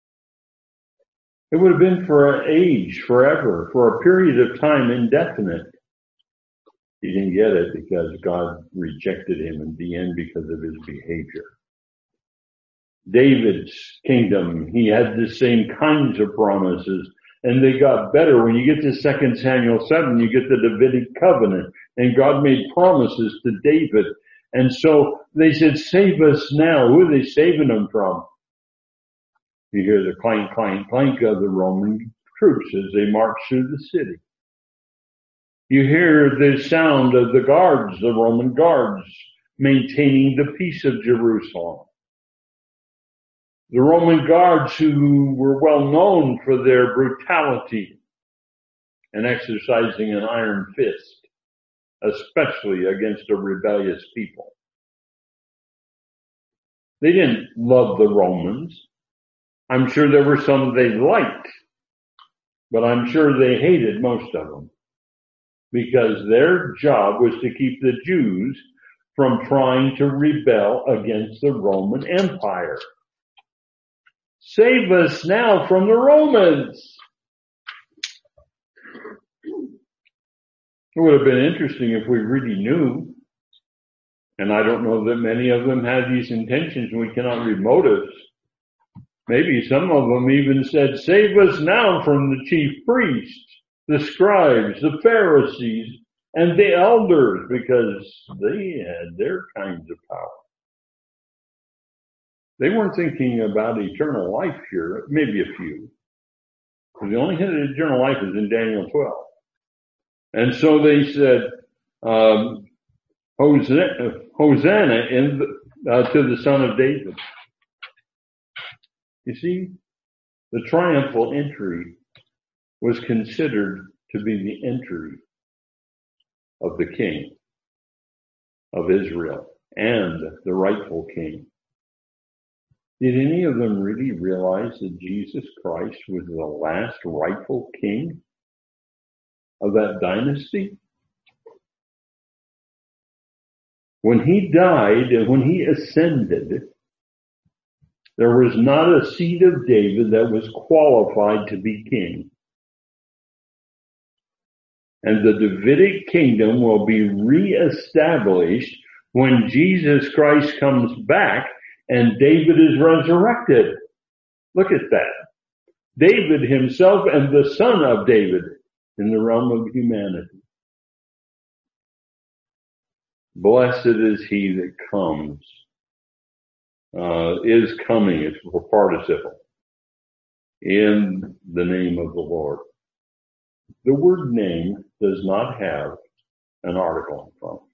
It would have been for an age, forever, for a period of time indefinite. He didn't get it because God rejected him in the end because of his behavior. David's kingdom, he had the same kinds of promises, and they got better. When you get to Second Samuel seven, you get the Davidic covenant, and God made promises to David. And so they said, save us now. Who are they saving them from? You hear the clank, clank, clank of the Roman troops as they march through the city. You hear the sound of the guards, the Roman guards, maintaining the peace of Jerusalem. The Roman guards who were well known for their brutality and exercising an iron fist, especially against a rebellious people. They didn't love the Romans. I'm sure there were some they liked, but I'm sure they hated most of them because their job was to keep the Jews from trying to rebel against the Roman Empire. Save us now from the Romans. It would have been interesting if we really knew, and I don't know that many of them had these intentions, and we cannot read motives. Maybe some of them even said, save us now from the chief priests, the scribes, the Pharisees, and the elders, because they had their kinds of power. They weren't thinking about eternal life here, maybe a few. Because the only hint at eternal life is in Daniel twelve. And so they said, um, Hosanna, Hosanna in the, uh, to the Son of David. You see, the triumphal entry was considered to be the entry of the King of Israel and the rightful King. Did any of them really realize that Jesus Christ was the last rightful king of that dynasty? When he died and when he ascended, there was not a seed of David that was qualified to be king. And the Davidic kingdom will be reestablished when Jesus Christ comes back and David is resurrected. Look at that. David himself and the son of David in the realm of humanity. Blessed is he that comes, uh, is coming, it's for participle, in the name of the Lord. The word name does not have an article in front.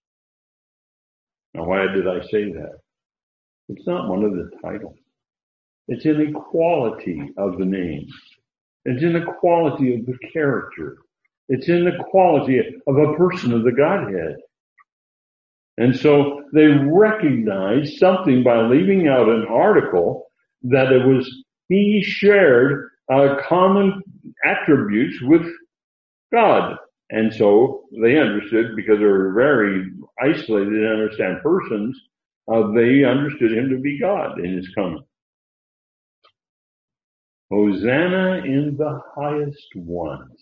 Now, why did I say that? It's not one of the titles. It's in the quality of the name. It's in the quality of the character. It's in the quality of a person of the Godhead. And so they recognized something by leaving out an article that it was, he shared uh, common attributes with God. And so they understood, because they were very isolated and understand persons, uh, they understood him to be God in his coming. Hosanna in the highest ones.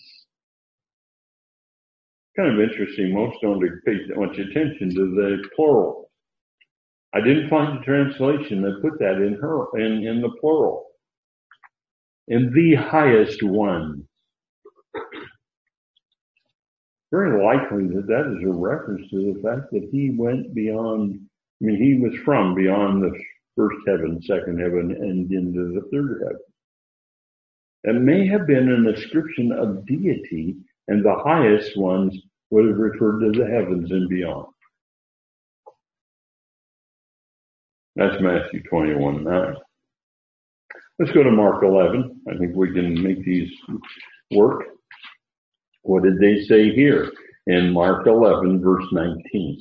Kind of interesting. Most don't pay much attention to the plural. I didn't find a translation that put that in her in, in the plural. In the highest one. Very likely that that is a reference to the fact that he went beyond, I mean, he was from beyond the first heaven, second heaven, and into the third heaven. It may have been an ascription of deity, and the highest ones would have referred to the heavens and beyond. That's Matthew twenty-one nine. Let's go to Mark eleven. I think we can make these work. What did they say here in Mark eleven, verse nineteen?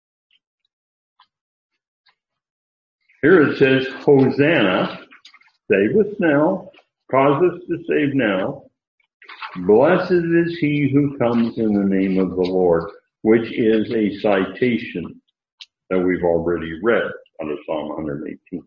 Here it says, Hosanna, save us now, cause us to save now. Blessed is he who comes in the name of the Lord, which is a citation that we've already read out of Psalm one eighteen.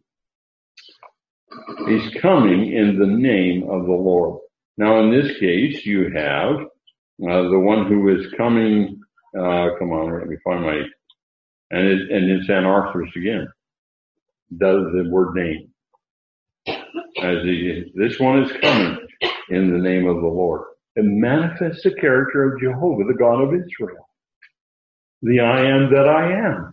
He's coming in the name of the Lord. Now, in this case, you have uh, the one who is coming. Uh, come on, let me find my. And, it, and it's Anarthros again. Does the word name. As he, this one is coming in the name of the Lord. It manifests the character of Jehovah, the God of Israel. The I am that I am.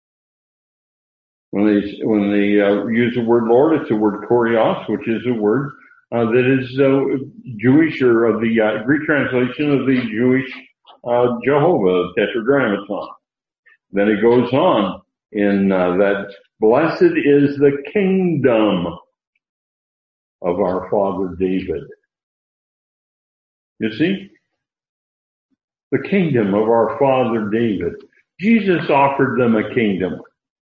When they, when they uh, use the word Lord, it's the word kurios, which is a word uh, that is uh, Jewish, or of the uh, Greek translation of the Jewish uh, Jehovah, Tetragrammaton. Then it goes on in uh, that blessed is the kingdom of our father David. You see? The kingdom of our father David. Jesus offered them a kingdom.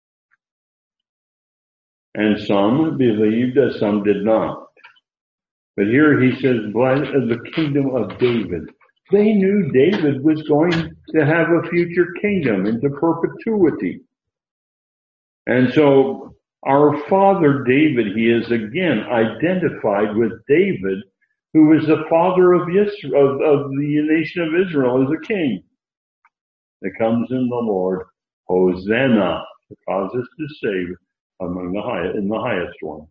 And some believed, as some did not. But here he says, blessed is the kingdom of David. They knew David was going to have a future kingdom into perpetuity. And so our father David, he is again identified with David, who is the father of, Israel, of, of the nation of Israel, as a king. That comes in the Lord, Hosanna, to cause us to save among the high, in the highest ones.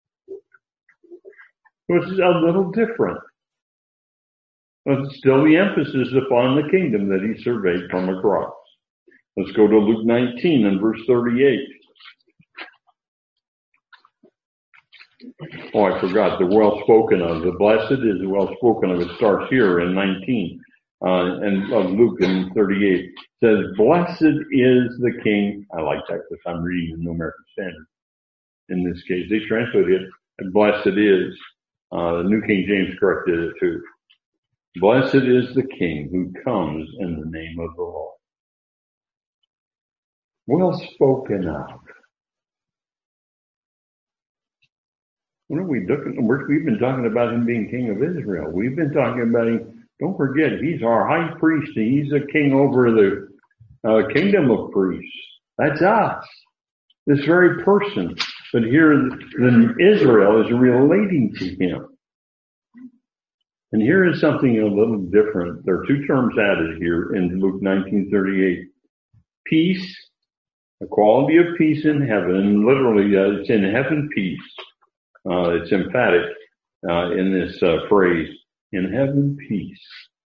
So it's a little different. But still the emphasis upon the kingdom that he surveyed from the cross. Let's go to Luke nineteen and verse thirty-eight. Oh, I forgot. The well spoken of. The blessed is well spoken of. It starts here in nineteen. Uh, and of Luke in thirty-eight. It says, blessed is the King. I like that because I'm reading the New American Standard. In this case, they translated it, blessed is. Uh, the New King James corrected it too. Blessed is the King who comes in the name of the Lord. Well spoken of. What are we looking? We've been talking about him being King of Israel. We've been talking about him. Don't forget, he's our high priest. He's a king over the uh, kingdom of priests. That's us. This very person. But here, then Israel is relating to him. And here is something a little different. There are two terms added here in Luke nineteen thirty-eight. Peace, the quality of peace in heaven. And literally, uh, it's in heaven peace. Uh, it's emphatic uh, in this uh, phrase. In heaven peace.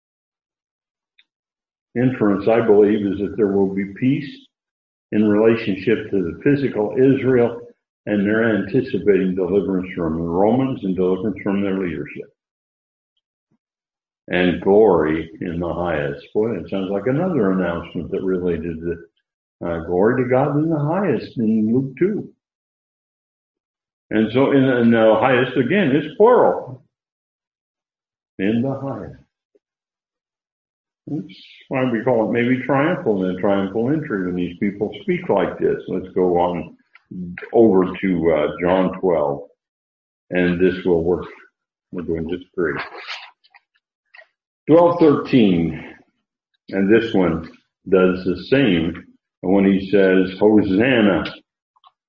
Inference, I believe, is that there will be peace in relationship to the physical Israel, and they're anticipating deliverance from the Romans and deliverance from their leadership. And glory in the highest. Boy, it sounds like another announcement that related to uh, glory to God in the highest in Luke two. And so in, in the highest, again, is plural. In the highest. That's why we call it maybe triumphal and triumphal entry when these people speak like this. Let's go on over to uh, John twelve. And this will work. We're doing just great. twelve thirteen. And this one does the same. And when he says, Hosanna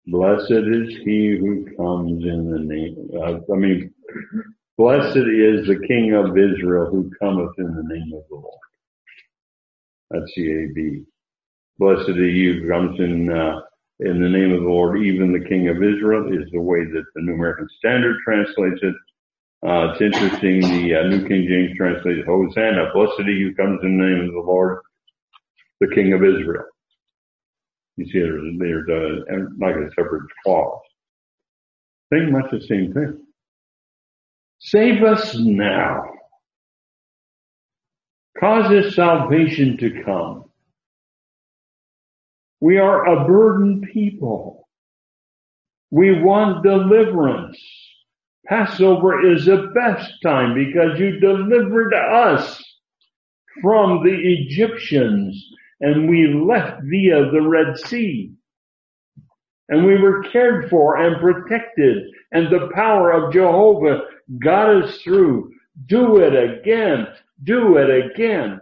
Blessed is he who comes in the name, uh, I mean, blessed is the King of Israel who cometh in the name of the Lord. That's the A B. Blessed is he who comes in, uh, in the name of the Lord, even the King of Israel, is the way that the New American Standard translates it. Uh, it's interesting, the uh, New King James translates Hosanna, blessed is he who comes in the name of the Lord, the King of Israel. You see, there's, there's a, like a separate clause. Pretty much the same thing. Save us now. Cause his salvation to come. We are a burdened people. We want deliverance. Passover is the best time because you delivered us from the Egyptians and we left via the Red Sea. And we were cared for and protected and the power of Jehovah got us through. Do it again. Do it again.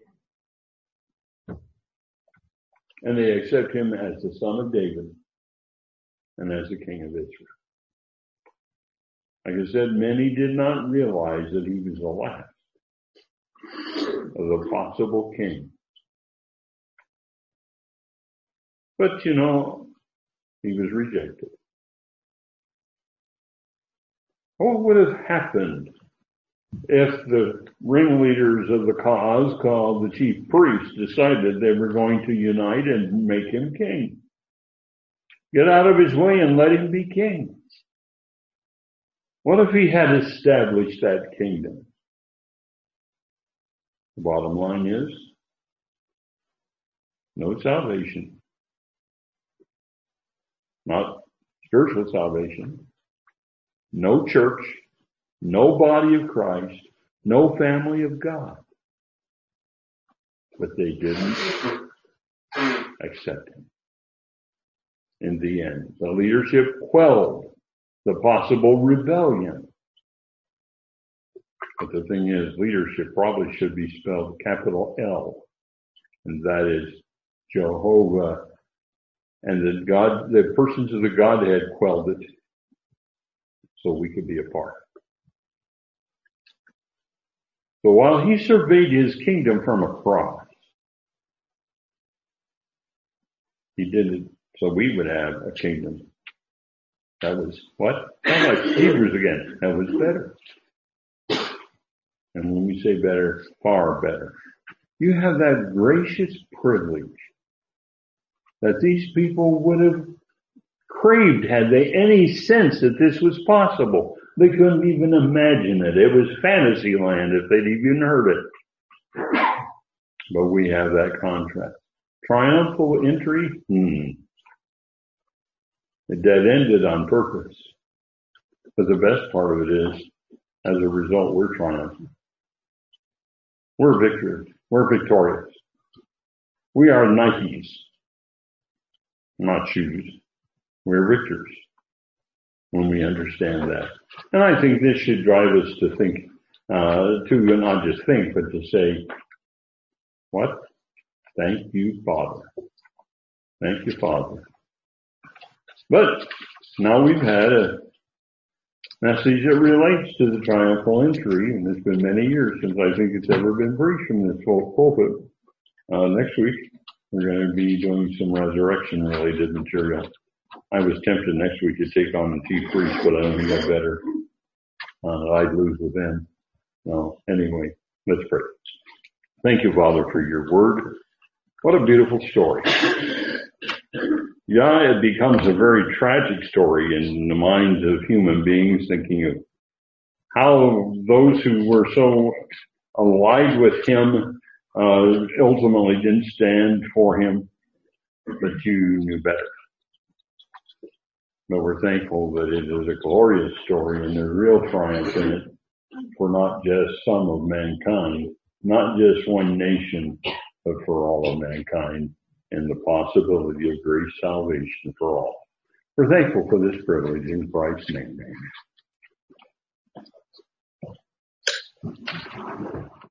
And they accept him as the son of David and as the King of Israel. Like I said, many did not realize that he was the last of the possible king. But, you know, he was rejected. What would have happened if the ringleaders of the cause, called the chief priests, decided they were going to unite and make him king? Get out of his way and let him be king. What if he had established that kingdom? The bottom line is, no salvation. Not spiritual salvation. No church. No body of Christ. No family of God. But they didn't accept him. In the end, the leadership quelled the possible rebellion. But the thing is, leadership probably should be spelled capital L. And that is Jehovah. And the God, the persons of the Godhead quelled it. So we could be a part. So while he surveyed his kingdom from a cross, he did it so we would have a kingdom. That was what? Not like Hebrews again. That was better. And when we say better, far better. You have that gracious privilege that these people would have craved had they any sense that this was possible. They couldn't even imagine it. It was fantasy land if they'd even heard it. But we have that contrast. Triumphal entry? Hmm. It dead ended on purpose. But the best part of it is, as a result, we're triumphant. We're victors. We're victorious. We are Nikes, not shoes. We're victors when we understand that. And I think this should drive us to think, uh, to not just think, but to say, what? Thank you, Father. Thank you, Father. But now we've had a message that relates to the triumphal entry, and it's been many years since I think it's ever been preached from this whole pulpit. Uh, next week, we're going to be doing some resurrection-related material. I was tempted next week to take on the chief priest, but I don't think I better. Uh, I'd lose with them. No, anyway, let's pray. Thank you, Father, for your word. What a beautiful story. Yeah, it becomes a very tragic story in the minds of human beings, thinking of how those who were so allied with him uh, ultimately didn't stand for him, but you knew better. But we're thankful that it is a glorious story and there's real triumph in it for not just some of mankind, not just one nation, but for all of mankind, and the possibility of great salvation for all. We're thankful for this privilege in Christ's name. Amen.